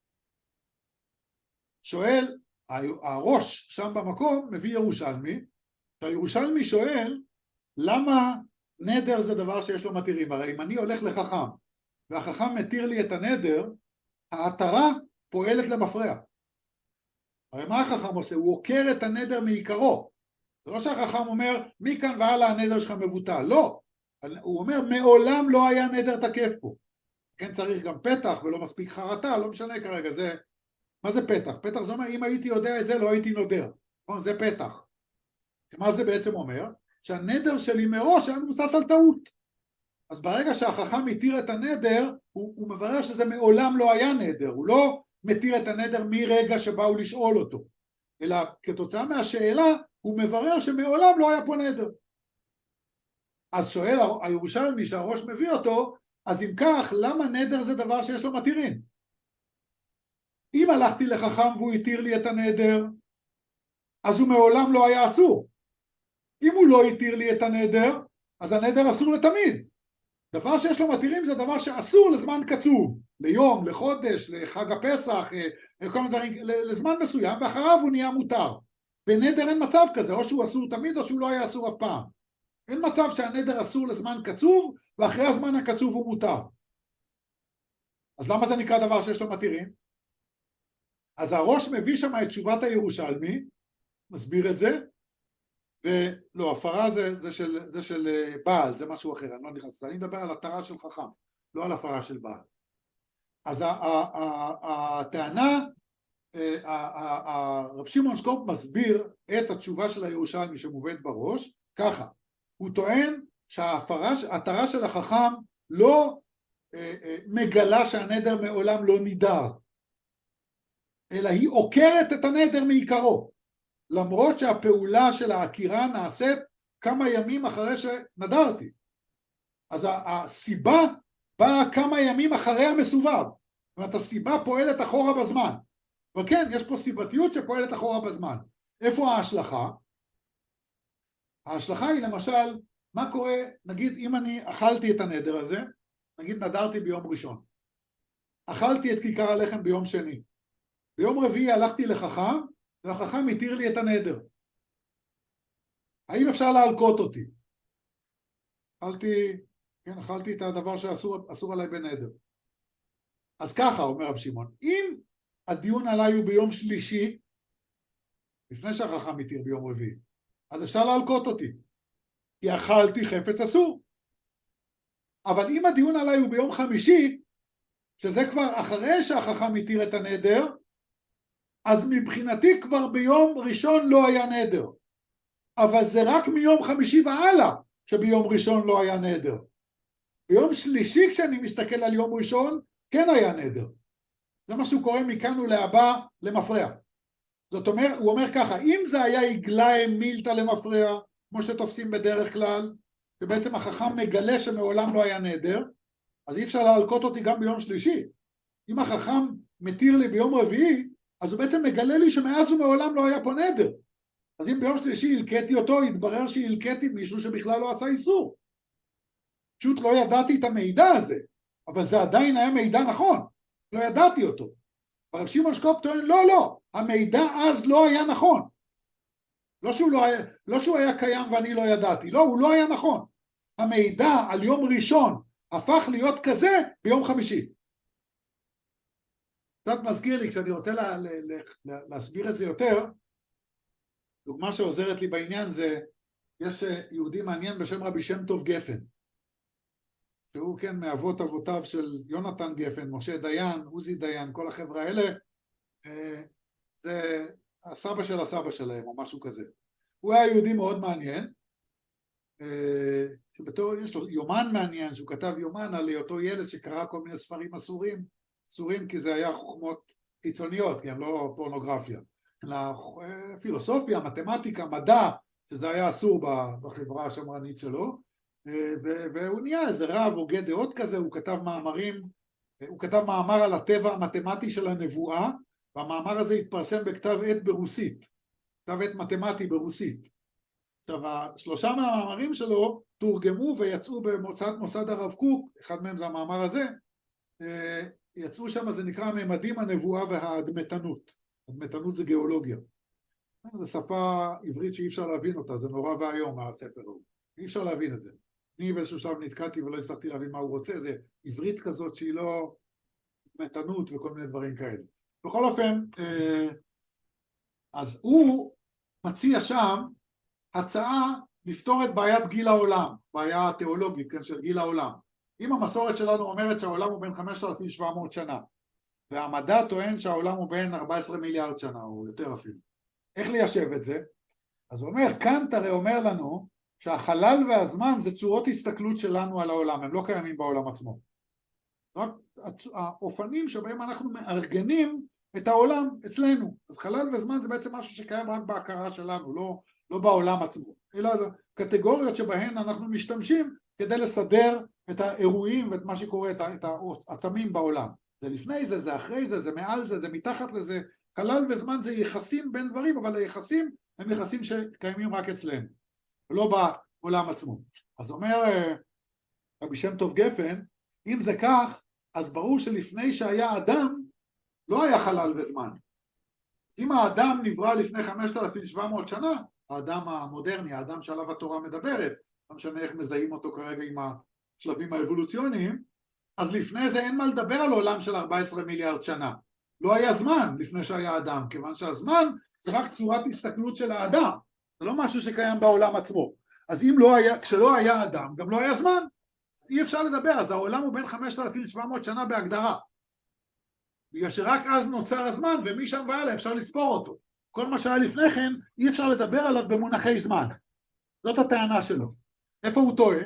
שואל, הראש שם במקום מביא ירושלמי, שהירושלמי שואל למה נדר זה דבר שיש לו מתירים. הרי אם אני הולך לחכם והחכם מתיר לי את הנדר, ההתרה פועלת למפרע. הרי מה החכם עושה? הוא עוקר את הנדר מעיקרו. זה לא שהחכם אומר מכאן והלאה הנדר שלך מבוטל, לא. הוא אומר מעולם לא היה נדר תקף פה. כן צריך גם פתח ולא מספיק חרטה, לא משנה כרגע, זה... מה זה פתח? פתח זה אומר אם הייתי יודע את זה לא הייתי נודר. זה פתח. מה זה בעצם אומר? שהנדר שלי מראש היה מבוסס על טעות. אז ברגע שהחכם מתיר את הנדר, הוא, הוא מברר שזה מעולם לא היה נדר, הוא לא מתיר את הנדר מרגע שבאו לשאול אותו, אלא כתוצאה מהשאלה הוא מברר שמעולם לא היה פה נדר. אז שואל הירושלמי שהראש מביא אותו, אז אם כך, למה נדר זה דבר שיש לו מתירים? אם הלכתי לחכם והוא התיר לי את הנדר, אז הוא מעולם לא היה אסור. אם הוא לא התיר לי את הנדר, אז הנדר אסור לתמיד. דבר שיש לו מתירים זה דבר שאסור לזמן קצוב, ליום, לחודש, לחג הפסח, כל מיני דברים, לזמן מסוים, ואחריו הוא נהיה מותר. בנדר אין מצב כזה, או שהוא אסור תמיד או שהוא לא היה אסור אף פעם. אין מצב שהנדר אסור לזמן קצוב, ואחרי הזמן הקצוב הוא מותר. אז למה זה נקרא דבר שיש לו מתירים? אז הראש מביא שם את תשובת הירושלמי, מסביר את זה, ולא, הפרה זה, זה, של, זה של בעל, זה משהו אחר, אני לא נכנס, אני מדבר על התרה של חכם, לא על הפרה של בעל. אז הטענה, הרב שמעון שקופ מסביר את התשובה של הירושלמי שמובאת בראש, ככה, הוא טוען שההתרה של החכם לא מגלה שהנדר מעולם לא נידר, אלא היא עוקרת את הנדר מעיקרו, למרות שהפעולה של העקירה נעשית כמה ימים אחרי שנדרתי. אז הסיבה באה כמה ימים אחרי המסובב, זאת אומרת הסיבה פועלת אחורה בזמן, וכן יש פה סיבתיות שפועלת אחורה בזמן. איפה ההשלכה? ההשלכה היא למשל, מה קורה, נגיד אם אני אכלתי את הנדר הזה, נגיד נדרתי ביום ראשון, אכלתי את כיכר הלחם ביום שני, ביום רביעי הלכתי לחכם, והחכם התיר לי את הנדר. האם אפשר להלקות אותי? אכלתי, כן, אכלתי את הדבר שאסור אסור עליי בנדר. אז ככה אומר רב שמעון, אם הדיון עליי הוא ביום שלישי, לפני שהחכם התיר ביום רביעי, אז אפשר להלקות אותי, כי אכלתי חפץ אסור. אבל אם הדיון עליי הוא ביום חמישי, שזה כבר אחרי שהחכם התיר את הנדר, אז מבחינתי כבר ביום ראשון לא היה נדר. אבל זה רק מיום חמישי והלאה שביום ראשון לא היה נדר. ביום שלישי כשאני מסתכל על יום ראשון, כן היה נדר. זה מה שהוא קורא מכאן ולהבא למפרע. זאת אומרת, הוא אומר ככה, אם זה היה עגלאי מילתא למפרע, כמו שתופסים בדרך כלל, ובעצם החכם מגלה שמעולם לא היה נדר, אז אי אפשר להלקות אותי גם ביום שלישי. אם החכם מתיר לי ביום רביעי, אז הוא בעצם מגלה לי שמאז ומעולם לא היה פה נדר. אז אם ביום שלישי הלקטתי אותו, יתברר שהלקטתי מישהו שבכלל לא עשה איסור. פשוט לא ידעתי את המידע הזה, אבל זה עדיין היה מידע נכון, לא ידעתי אותו. הרב שמעון שקופ טוען, לא, לא, המידע אז לא היה נכון. לא שהוא, לא היה, לא שהוא היה קיים ואני לא ידעתי, לא, הוא לא היה נכון. המידע על יום ראשון הפך להיות כזה ביום חמישי. קצת מזכיר לי, כשאני רוצה לה, לה, לה, להסביר את זה יותר, דוגמה שעוזרת לי בעניין זה, יש יהודי מעניין בשם רבי שם טוב גפן. שהוא כן מאבות אבותיו של יונתן גפן, משה דיין, עוזי דיין, כל החבר'ה האלה, זה הסבא של הסבא שלהם או משהו כזה. הוא היה יהודי מאוד מעניין, שבתור יש לו יומן מעניין, שהוא כתב יומן על אותו ילד שקרא כל מיני ספרים אסורים, אסורים כי זה היה חוכמות חיצוניות, כן, לא פורנוגרפיה, אלא פילוסופיה, מתמטיקה, מדע, שזה היה אסור בחברה השמרנית שלו, והוא נהיה איזה רב הוגה דעות כזה, הוא כתב מאמרים, הוא כתב מאמר על הטבע המתמטי של הנבואה, והמאמר הזה התפרסם בכתב עת ברוסית, כתב עת מתמטי ברוסית. עכשיו, השלושה מהמאמרים שלו תורגמו ויצאו במוצאת מוסד הרב קוק, אחד מהם זה המאמר הזה, יצאו שם, זה נקרא ממדים הנבואה והאדמתנות. אדמתנות זה גיאולוגיה. זו שפה עברית שאי אפשר להבין אותה, זה נורא והיום הספר הוא. אי אפשר להבין את זה. אני באיזשהו שלב נתקעתי ולא הצלחתי להבין מה הוא רוצה, זה עברית כזאת שהיא לא אדמתנות וכל מיני דברים כאלה. בכל אופן, אז הוא מציע שם הצעה לפתור את בעיית גיל העולם, בעיה תיאולוגית, כן, של גיל העולם. אם המסורת שלנו אומרת שהעולם הוא בין חמשת אלפים ושבע מאות שנה, והמדע טוען שהעולם הוא בין ארבעה עשר מיליארד שנה, או יותר אפילו. איך ליישב את זה? אז הוא אומר, קאנט הרי אומר לנו שהחלל והזמן זה צורות הסתכלות שלנו על העולם, הם לא קיימים בעולם עצמו. רק האופנים שבהם אנחנו מארגנים את העולם אצלנו. אז חלל וזמן זה בעצם משהו שקיים רק בהכרה שלנו, לא, לא בעולם עצמו. אלא קטגוריות שבהן אנחנו משתמשים כדי לסדר את האירועים ואת מה שקורה, את העצמים בעולם. זה לפני זה, זה אחרי זה, זה מעל זה, זה מתחת לזה. חלל וזמן זה יחסים בין דברים, אבל היחסים הם יחסים שקיימים רק אצלנו, ולא בעולם עצמו. אז אומר רבי שם טוב גפן, אם זה כך, אז ברור שלפני שהיה אדם, לא היה חלל וזמן. אם האדם נברא לפני חמשת אלפים ושבע מאות שנה, האדם המודרני, האדם שעליו התורה מדברת, לא משנה איך מזהים אותו כרגע עם השלבים האבולוציוניים, אז לפני זה אין מה לדבר על עולם של ארבעה עשר מיליארד שנה. לא היה זמן לפני שהיה אדם, כיוון שהזמן זה רק צורת הסתכלות של האדם, זה לא משהו שקיים בעולם עצמו. אז אם לא היה, כשלא היה אדם, גם לא היה זמן, אי אפשר לדבר, אז העולם הוא בין חמשת אלפים ושבע מאות שנה בהגדרה. בגלל שרק אז נוצר הזמן, ומשם והלאה אפשר לספור אותו. כל מה שהיה לפני כן, אי אפשר לדבר עליו במונחי זמן. זאת הטענה שלו. איפה הוא טועה?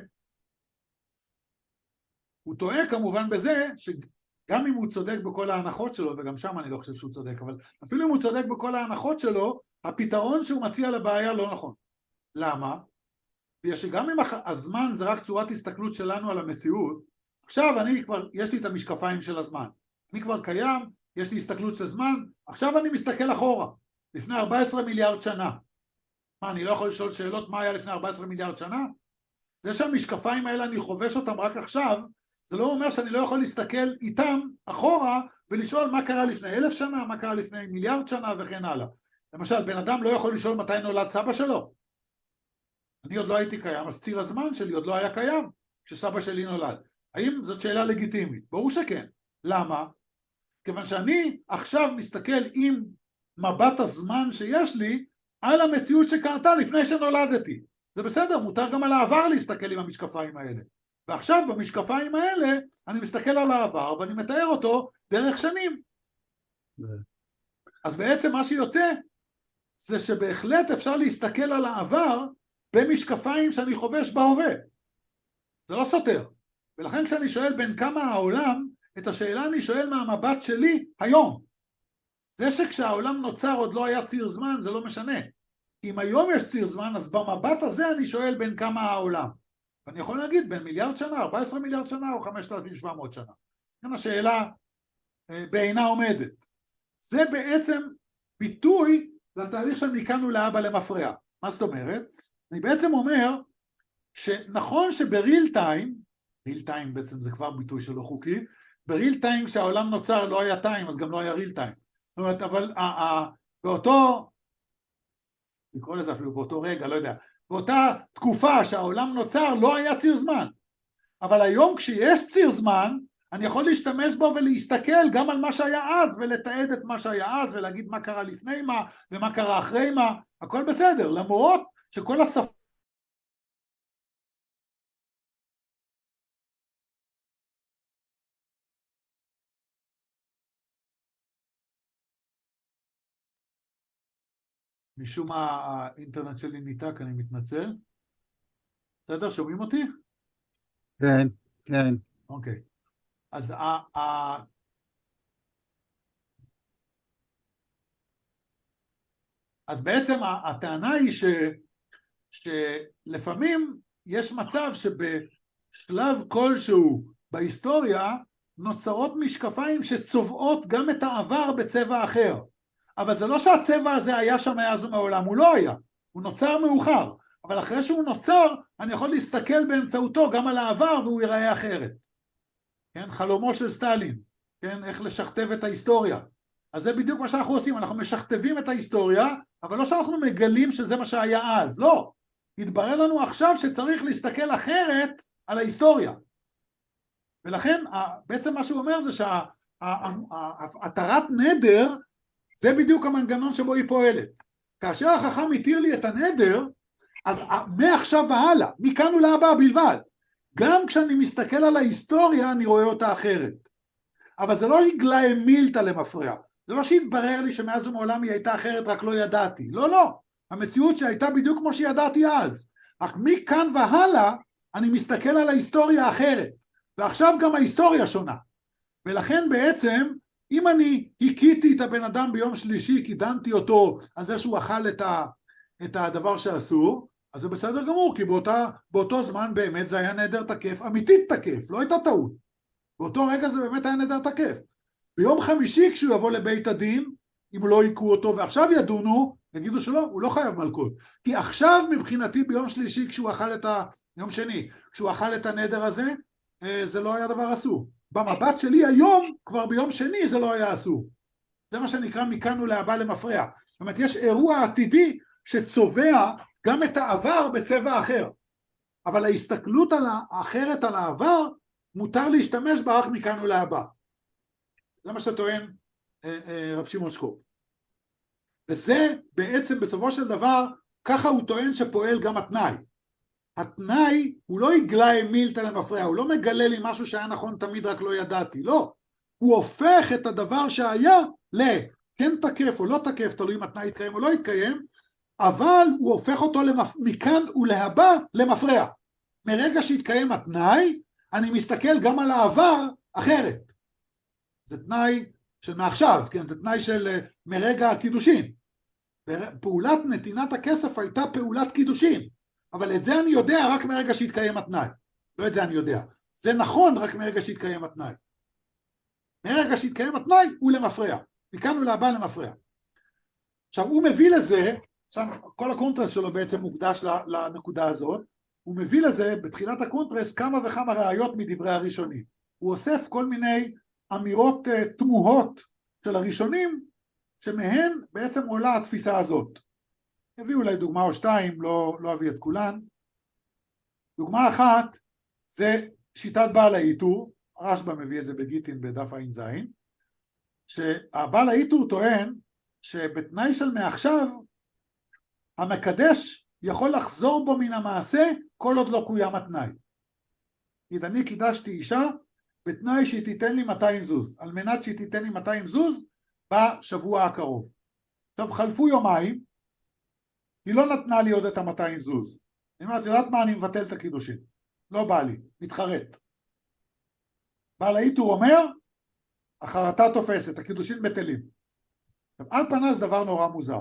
הוא טועה כמובן בזה, שגם אם הוא צודק בכל ההנחות שלו, וגם שם אני לא חושב שהוא צודק, אבל אפילו אם הוא צודק בכל ההנחות שלו, הפתרון שהוא מציע לבעיה לא נכון. למה? בגלל שגם אם הזמן זה רק צורת הסתכלות שלנו על המציאות, עכשיו אני כבר, יש לי את המשקפיים של הזמן. אני כבר קיים, יש לי הסתכלות של זמן, עכשיו אני מסתכל אחורה, לפני ארבעה עשר מיליארד שנה. מה, אני לא יכול לשאול שאלות מה היה לפני ארבעה עשר מיליארד שנה? זה שהמשקפיים האלה אני חובש אותם רק עכשיו, זה לא אומר שאני לא יכול להסתכל איתם אחורה ולשאול מה קרה לפני אלף שנה, מה קרה לפני מיליארד שנה וכן הלאה. למשל, בן אדם לא יכול לשאול מתי נולד סבא שלו. אני עוד לא הייתי קיים, אז ציר הזמן שלי עוד לא היה קיים כשסבא שלי נולד. האם זאת שאלה לגיטימית? ברור שכן. למה? כיוון שאני עכשיו מסתכל עם מבט הזמן שיש לי על המציאות שקרתה לפני שנולדתי. זה בסדר, מותר גם על העבר להסתכל עם המשקפיים האלה. ועכשיו במשקפיים האלה אני מסתכל על העבר ואני מתאר אותו דרך שנים. אז בעצם מה שיוצא זה שבהחלט אפשר להסתכל על העבר במשקפיים שאני חובש בהווה. זה לא סותר. ולכן כשאני שואל בין כמה העולם, את השאלה אני שואל מהמבט שלי היום. זה שכשהעולם נוצר עוד לא היה ציר זמן, זה לא משנה. אם היום יש ציר זמן, אז במבט הזה אני שואל בין כמה העולם. ואני יכול להגיד בין מיליארד שנה, ארבעה עשר מיליארד שנה או חמשת אלפים ושבע מאות שנה. זו השאלה בעינה עומדת. זה בעצם ביטוי לתהליך של מכאן ולהבא למפרע. מה זאת אומרת? אני בעצם אומר שנכון שבריל טיים, ריל טיים בעצם זה כבר ביטוי שלא חוקי, בריל טיים כשהעולם נוצר לא היה טיים, אז גם לא היה ריל טיים. זאת אומרת, אבל באותו, נקרא לזה אפילו באותו רגע, לא יודע, באותה תקופה שהעולם נוצר לא היה ציר זמן. אבל היום כשיש ציר זמן, אני יכול להשתמש בו ולהסתכל גם על מה שהיה אז, ולתעד את מה שהיה אז, ולהגיד מה קרה לפני מה, ומה קרה אחרי מה, הכל בסדר, למרות שכל השפה משום מה האינטרנט שלי ניתק, אני מתנצל. בסדר, שומעים אותי? כן, כן. אוקיי. אז ה... ה... אז בעצם הטענה היא ש... שלפעמים יש מצב שבשלב כלשהו בהיסטוריה נוצרות משקפיים שצובעות גם את העבר בצבע אחר. אבל זה לא שהצבע הזה היה שם מאז ומעולם, הוא לא היה. הוא נוצר מאוחר. אבל אחרי שהוא נוצר, אני יכול להסתכל באמצעותו גם על העבר והוא ייראה אחרת. כן? חלומו של סטלין. כן? איך לשכתב את ההיסטוריה. אז זה בדיוק מה שאנחנו עושים. אנחנו משכתבים את ההיסטוריה, אבל לא שאנחנו מגלים שזה מה שהיה אז. לא. התברר לנו עכשיו שצריך להסתכל אחרת על ההיסטוריה. ולכן בעצם מה שהוא אומר זה שהתרת נדר זה בדיוק המנגנון שבו היא פועלת. כאשר החכם התיר לי את הנדר, אז מעכשיו והלאה, מכאן ולהבא בלבד, גם כשאני מסתכל על ההיסטוריה אני רואה אותה אחרת. אבל זה לא הגלה מילתא למפרע, זה לא שהתברר לי שמאז ומעולם היא הייתה אחרת רק לא ידעתי, לא לא, המציאות שהייתה בדיוק כמו שידעתי אז, אך מכאן והלאה אני מסתכל על ההיסטוריה אחרת, ועכשיו גם ההיסטוריה שונה, ולכן בעצם אם אני הקיתי את הבן אדם ביום שלישי, כי דנתי אותו על זה שהוא אכל את, ה, את הדבר שאסור, אז זה בסדר גמור, כי באותה, באותו זמן באמת זה היה נדר תקף, אמיתית תקף, לא הייתה טעות. באותו רגע זה באמת היה נדר תקף. ביום חמישי כשהוא יבוא לבית הדין, אם הוא לא יקרו אותו ועכשיו ידונו, יגידו שלא, הוא לא חייב מלכות. כי עכשיו מבחינתי ביום שלישי כשהוא אכל את ה... יום שני, כשהוא אכל את הנדר הזה, זה לא היה דבר אסור. במבט שלי היום, כבר ביום שני זה לא היה אסור. זה מה שנקרא מכאן ולהבא למפרע. זאת אומרת, יש אירוע עתידי שצובע גם את העבר בצבע אחר. אבל ההסתכלות על האחרת על העבר, מותר להשתמש בה רק מכאן ולהבא. זה מה שטוען אה, אה, רב שמעון שקופ. וזה בעצם בסופו של דבר, ככה הוא טוען שפועל גם התנאי. התנאי הוא לא יגלה מילתא למפרע, הוא לא מגלה לי משהו שהיה נכון תמיד רק לא ידעתי, לא. הוא הופך את הדבר שהיה לכן תקף או לא תקף, תלוי אם התנאי יתקיים או לא יתקיים, אבל הוא הופך אותו למפ... מכאן ולהבא למפרע. מרגע שהתקיים התנאי, אני מסתכל גם על העבר אחרת. זה תנאי של מעכשיו, כן? זה תנאי של מרגע הקידושין. פעולת נתינת הכסף הייתה פעולת קידושין. אבל את זה אני יודע רק מרגע שהתקיים התנאי. לא את זה אני יודע. זה נכון רק מרגע שהתקיים התנאי. מרגע שהתקיים התנאי הוא למפרע. מכאן ולהבא למפרע. עכשיו הוא מביא לזה, עכשיו כל הקונטרס שלו בעצם מוקדש לנקודה הזאת, הוא מביא לזה בתחילת הקונטרס כמה וכמה ראיות מדברי הראשונים. הוא אוסף כל מיני אמירות uh, תמוהות של הראשונים, שמהן בעצם עולה התפיסה הזאת. הביאו אולי דוגמה או שתיים, לא, לא אביא את כולן. דוגמה אחת זה שיטת בעל האיתור, הרשב"א מביא את זה בגיטין בדף עין זין, שהבעל האיתור טוען שבתנאי של מעכשיו, המקדש יכול לחזור בו מן המעשה כל עוד לא קוים התנאי. כי אני קידשתי אישה בתנאי שהיא תיתן לי מאתיים זוז, על מנת שהיא תיתן לי מאתיים זוז בשבוע הקרוב. עכשיו חלפו יומיים, היא לא נתנה לי עוד את ה-מאתיים זוז. אני אומרת, יודעת מה? אני מבטל את הקידושין. לא בא לי, מתחרט. בעל האיתור אומר, החרטה תופסת, הקידושין בטלים. על פניו זה דבר נורא מוזר.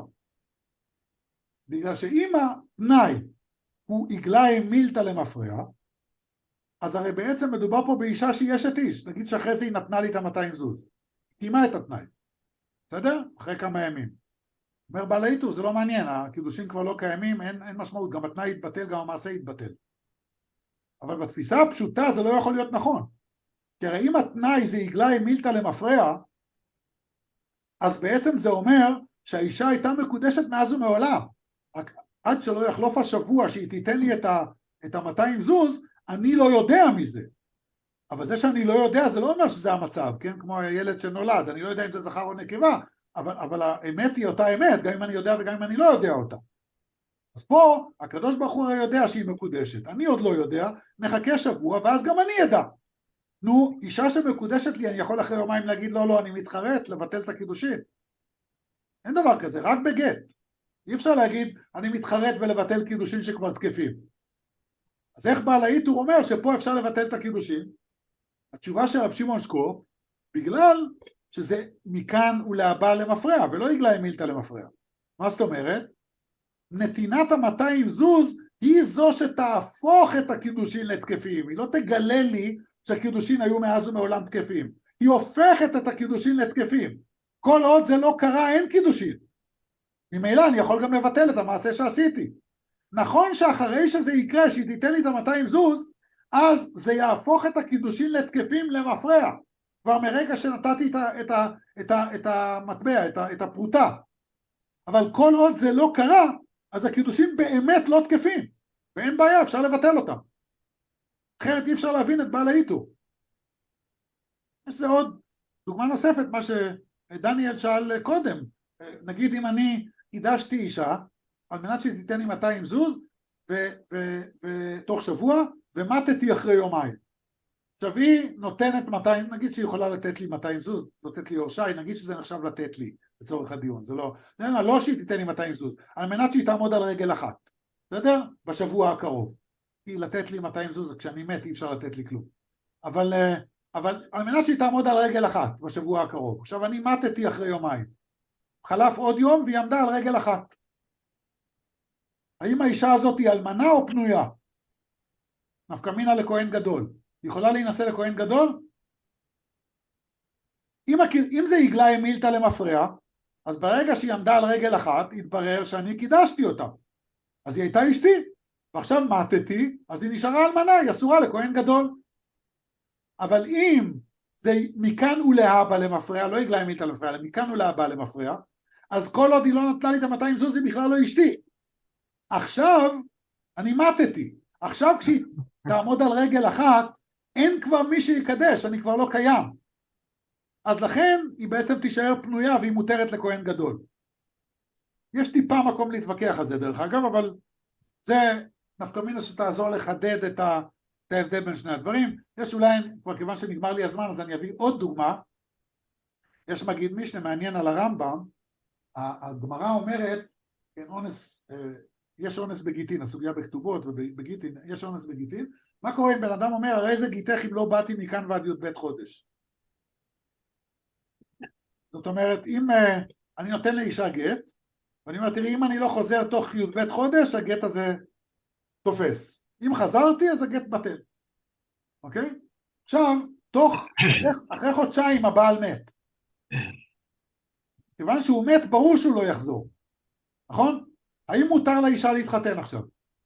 בגלל שאם התנאי הוא עגלה מילתא למפרע, אז הרי בעצם מדובר פה באישה שהיא אשת איש. נגיד שאחרי זה היא נתנה לי את ה-מאתיים זוז. קיימה את התנאי. בסדר? אחרי כמה ימים. אומר בעל האיתור, זה לא מעניין, הקידושים כבר לא קיימים, אין, אין משמעות, גם התנאי יתבטל, גם המעשה יתבטל. אבל בתפיסה הפשוטה זה לא יכול להיות נכון. כי הרי אם התנאי זה עגלה מילתא למפרע, אז בעצם זה אומר שהאישה הייתה מקודשת מאז ומעולם. רק עד שלא יחלוף השבוע שהיא תיתן לי את ה, את ה-מאתיים זוז, אני לא יודע מזה. אבל זה שאני לא יודע, זה לא אומר שזה המצב, כן? כמו הילד שנולד, אני לא יודע אם זה זכר או נקבה, אבל, אבל האמת היא אותה אמת, גם אם אני יודע וגם אם אני לא יודע אותה. אז פה, הקדוש ברוך הוא יודע שהיא מקודשת, אני עוד לא יודע, נחכה שבוע, ואז גם אני ידע. נו, אישה שמקודשת לי, אני יכול אחרי יומיים להגיד, לא, לא, אני מתחרט, לבטל את הקידושין. אין דבר כזה, רק בגט. אי אפשר להגיד, אני מתחרט ולבטל קידושין שכבר תקפים. אז איך בעל האיתור אומר שפה אפשר לבטל את הקידושין? התשובה של רב שמעון שקופ, בגלל שזה מכאן ולהבא למפרע, ולא יגלה מילתא למפרע. מה זאת אומרת? נתינת המאתיים זוז היא זו שתהפוך את הקידושין לתקפים. היא לא תגלה לי שהקידושין היו מאז ומעולם תקפים. היא הופכת את הקידושין לתקפים. כל עוד זה לא קרה, אין קידושין. ממילא אני יכול גם לבטל את המעשה שעשיתי. נכון שאחרי שזה יקרה, שהיא תיתן לי את ה-מאתיים זוז, אז זה יהפוך את הקידושין לתקפים למפרע. כבר מרגע שנתתי את, ה, את, ה, את, ה, את המטבע, את, ה, את הפרוטה. אבל כל עוד זה לא קרה, אז הקידושין באמת לא תקפים. ואין בעיה, אפשר לבטל אותם. אחרת אי אפשר להבין את בעל האיתור. יש זה עוד דוגמה נוספת, מה שדניאל שאל קודם. נגיד אם אני קידשתי אישה, על מנת שהיא תיתן לי מאתיים זוז, ותוך שבוע, ומתתי אחרי יומיים. עכשיו היא נותנת מאתיים, נגיד שהיא יכולה לתת לי מאתיים זוז, לתת לי יורשי, נגיד שזה נחשב לתת לי, בצורך הדיון, זה לא, לא, לא שהיא תיתן לי מאתיים זוז, על מנת שהיא תעמוד על רגל אחת, בסדר? בשבוע הקרוב. היא לתת לי מאתיים זוז, כשאני מת אי אפשר לתת לי כלום. אבל, אבל על מנת שהיא תעמוד על רגל אחת, בשבוע הקרוב. עכשיו אני מתתי אחרי יומיים. חלף עוד יום והיא עמדה על רגל אחת. האם האישה הזאת היא אלמנה או פנויה? נפקא מינה לכהן גדול. היא יכולה להינשא לכהן גדול? אם, אם זה יגלה מילתא למפרע, אז ברגע שהיא עמדה על רגל אחת, התברר שאני קידשתי אותה. אז היא הייתה אשתי, ועכשיו מתתי, אז היא נשארה אלמנה, היא אסורה לכהן גדול. אבל אם זה מכאן ולהבא למפרע, לא יגלה מילתא למפרע, אלא מכאן ולהבא למפרע, אז כל עוד היא לא נתנה לי את ה-מאתיים זוז, היא בכלל לא אשתי. עכשיו אני מתתי. עכשיו כשהיא תעמוד על רגל אחת, אין כבר מי שיקדש, אני כבר לא קיים. אז לכן היא בעצם תישאר פנויה והיא מותרת לכהן גדול. יש טיפה מקום להתווכח על זה דרך אגב, אבל זה נפקא מינה שתעזור לחדד את ההבדל בין שני הדברים. יש אולי, כבר כיוון שנגמר לי הזמן, אז אני אביא עוד דוגמה. יש מגיד משנה מעניין על הרמב"ם, הגמרא אומרת, כן, אונס, יש אונס בגיטין, הסוגיה בכתובות ובגיטין, יש אונס בגיטין. מה קורה אם בן אדם אומר, הרי זה גיטך אם לא באתי מכאן ועד י"ב חודש? זאת אומרת, אם אני נותן לאישה גט, ואני אומר, תראי, אם אני לא חוזר תוך י"ב חודש, הגט הזה תופס. אם חזרתי, אז הגט בטל. אוקיי? עכשיו, תוך, אחרי חודשיים הבעל מת. כיוון שהוא מת, ברור שהוא לא יחזור. נכון? האם מותר לאישה להתחתן עכשיו?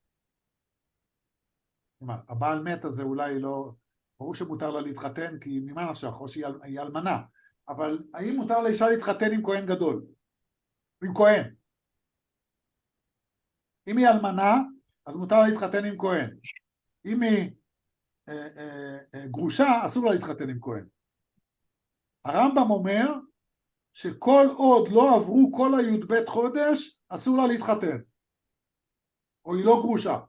הבעל מת הזה אולי לא, ברור שמותר לה להתחתן, כי ממה נפשך, או שהיא אלמנה. אבל האם מותר לאישה להתחתן עם כהן גדול? עם כהן. אם היא אלמנה, אז מותר לה להתחתן עם כהן. אם היא אה, אה, אה, גרושה, אסור לה להתחתן עם כהן. הרמב"ם אומר שכל עוד לא עברו כל הי"ב חודש, אסור לה להתחתן. או היא לא גרושה.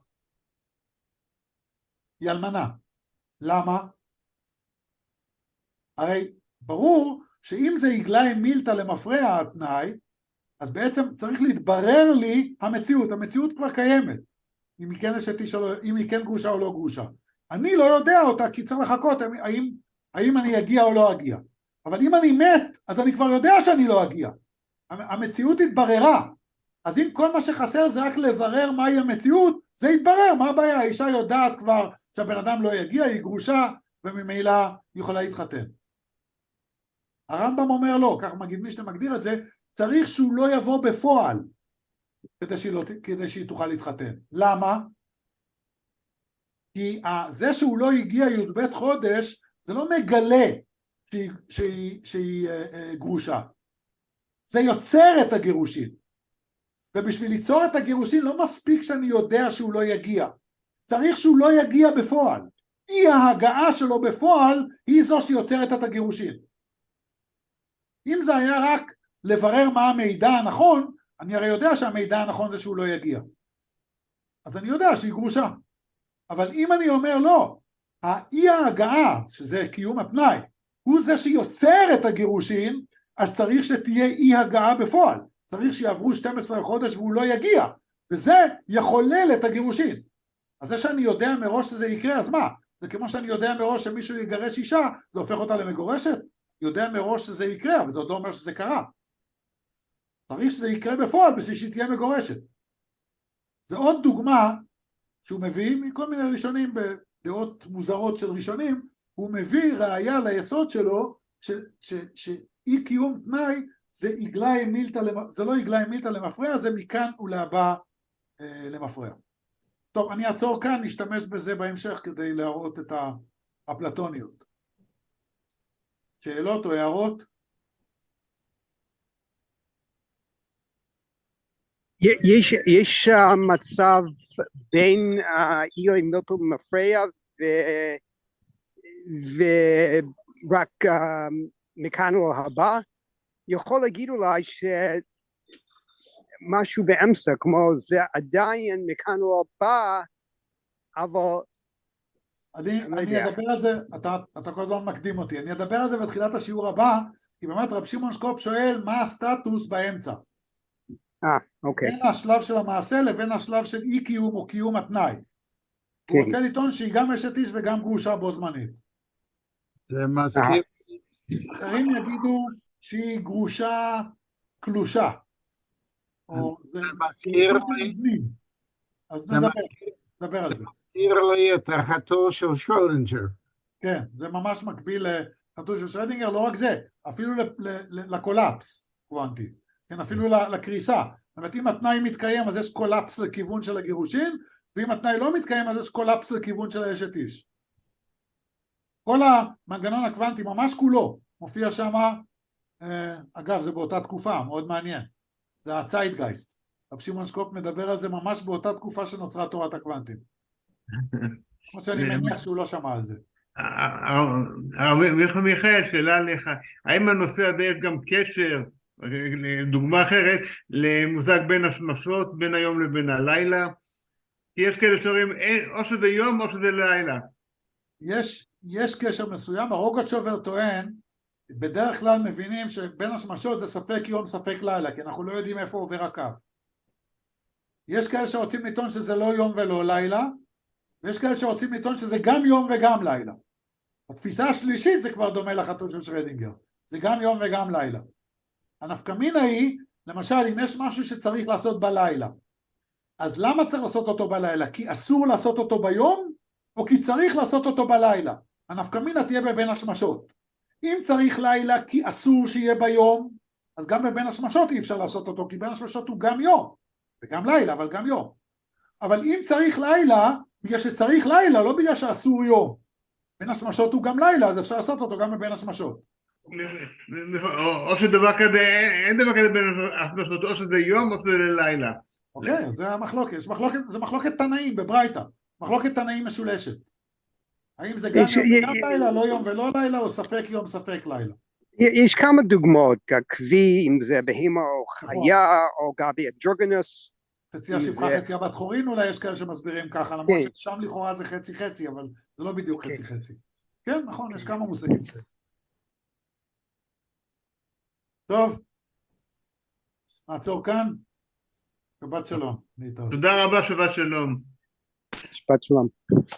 היא אלמנה. למה? הרי ברור שאם זה יגלה מילתא למפרע התנאי, אז בעצם צריך להתברר לי המציאות. המציאות כבר קיימת. אם היא כן אשת אישה, אם היא כן גרושה או לא גרושה. אני לא יודע אותה כי צריך לחכות האם, האם אני אגיע או לא אגיע. אבל אם אני מת, אז אני כבר יודע שאני לא אגיע. המציאות התבררה. אז אם כל מה שחסר זה רק לברר מהי המציאות, זה יתברר. מה הבעיה? האישה יודעת כבר שהבן אדם לא יגיע, היא גרושה, וממילא היא יכולה להתחתן. הרמב"ם אומר לא, כך מגיד מי שמגדיר את זה, צריך שהוא לא יבוא בפועל, כדי שהיא, לא, כדי שהיא תוכל להתחתן. למה? כי זה שהוא לא הגיע י"ב חודש, זה לא מגלה שהיא, שהיא, שהיא אה, גרושה. זה יוצר את הגירושין. ובשביל ליצור את הגירושין לא מספיק שאני יודע שהוא לא יגיע. צריך שהוא לא יגיע בפועל. אי ההגעה שלו בפועל היא זו שיוצרת את הגירושין. אם זה היה רק לברר מה המידע הנכון, אני הרי יודע שהמידע הנכון זה שהוא לא יגיע. אז אני יודע שהיא גרושה. אבל אם אני אומר לא, האי ההגעה, שזה קיום התנאי, הוא זה שיוצר את הגירושין, אז צריך שתהיה אי הגעה בפועל. צריך שיעברו שנים עשר חודש והוא לא יגיע, וזה יחולל את הגירושין. אז זה שאני יודע מראש שזה יקרה, אז מה? זה כמו שאני יודע מראש שמישהו יגרש אישה, זה הופך אותה למגורשת? יודע מראש שזה יקרה, אבל זה עוד לא אומר שזה קרה. צריך שזה יקרה בפועל בשביל שהיא תהיה מגורשת. זה עוד דוגמה שהוא מביא מכל מיני ראשונים בדעות מוזרות של ראשונים, הוא מביא ראיה ליסוד שלו ש, ש, שאי קיום תנאי זה עגלה עם מילתא, זה לא עגלה עם מילתא למפרע, זה מכאן ולהבא אה, למפרע. טוב, אני אעצור כאן, נשתמש בזה בהמשך כדי להראות את האפלטוניות. שאלות או הערות? יש, יש מצב בין עיר עם מילתא למפרע ורק מכאן ולהבא, יכול להגיד אולי שמשהו באמצע, כמו זה עדיין מכאן ולהבא, אבל אני, אני אדבר על זה, אתה, אתה כל הזמן מקדים אותי, אני אדבר על זה בתחילת השיעור הבא, כי באמת רב שמעון שקופ שואל מה הסטטוס באמצע. אה, אוקיי. בין השלב של המעשה לבין השלב של אי קיום או קיום התנאי. הוא רוצה לטעון שהיא גם אשת איש וגם גרושה בו זמנית. זה מזכיר. אחרים יגידו שהיא גרושה קלושה. או זה מזכיר לי. אז נדבר, נדבר על זה. מזכיר לי את החתול של שרודינגר. כן, זה ממש מקביל לחתול של שרודינגר, לא רק זה, אפילו לקולאפס קוונטי, כן, אפילו לקריסה. זאת אומרת, אם התנאי מתקיים אז יש קולאפס לכיוון של הגירושין, ואם התנאי לא מתקיים אז יש קולאפס לכיוון של האשת איש. כל המנגנון הקוונטי ממש כולו מופיע שם, אגב זה באותה תקופה, מאוד מעניין, זה הצייטגייסט. רב שמעון שקופ מדבר על זה ממש באותה תקופה שנוצרה תורת הקוונטים. כמו שאני מניח שהוא לא שמע על זה. הרב מיכאל, שאלה לך, האם הנושא הזה יש גם קשר, דוגמה אחרת, למושג בין השמשות, בין היום לבין הלילה? כי יש כאלה שאומרים, או שזה יום או שזה לילה. יש, יש קשר מסוים, הרוגצ'ובר טוען, בדרך כלל מבינים שבין השמשות זה ספק יום ספק לילה, כי אנחנו לא יודעים איפה עובר הקו. יש כאלה שרוצים לטעון שזה לא יום ולא לילה, ויש כאלה שרוצים לטעון שזה גם יום וגם לילה. התפיסה השלישית זה כבר דומה לחתול של שרדינגר, זה גם יום וגם לילה. הנפקמינה היא, למשל, אם יש משהו שצריך לעשות בלילה, אז למה צריך לעשות אותו בלילה? כי אסור לעשות אותו ביום, או כי צריך לעשות אותו בלילה? הנפקמינה תהיה בבין השמשות. אם צריך לילה כי אסור שיהיה ביום, אז גם בבין השמשות אי אפשר לעשות אותו, כי בין השמשות הוא גם יום, וגם לילה, אבל גם יום. אבל אם צריך לילה, בגלל שצריך לילה, לא בגלל שאסור יום, בין השמשות הוא גם לילה, אז אפשר לעשות אותו גם בבין השמשות. או שדבר כזה, אין דבר כזה בין השמשות, או שזה יום או שזה לילה. אוקיי, זה המחלוקת, זה מחלוקת תנאים בברייתא, מחלוקת תנאים משולשת. האם זה גם יום וגם לילה, לא יום ולא לילה, או ספק יום ספק לילה? יש כמה דוגמאות, ככבי, אם זה בהמה או חיה, או גבי אנדרוגינוס. חציה שפחה, חציה בת חורין, אולי יש כאלה שמסבירים ככה, למרות ששם לכאורה זה חצי חצי, אבל זה לא בדיוק חצי חצי. כן, נכון, יש כמה מושגים. טוב, נעצור כאן. שבת שלום. תודה רבה, שבת שלום. שבת שלום.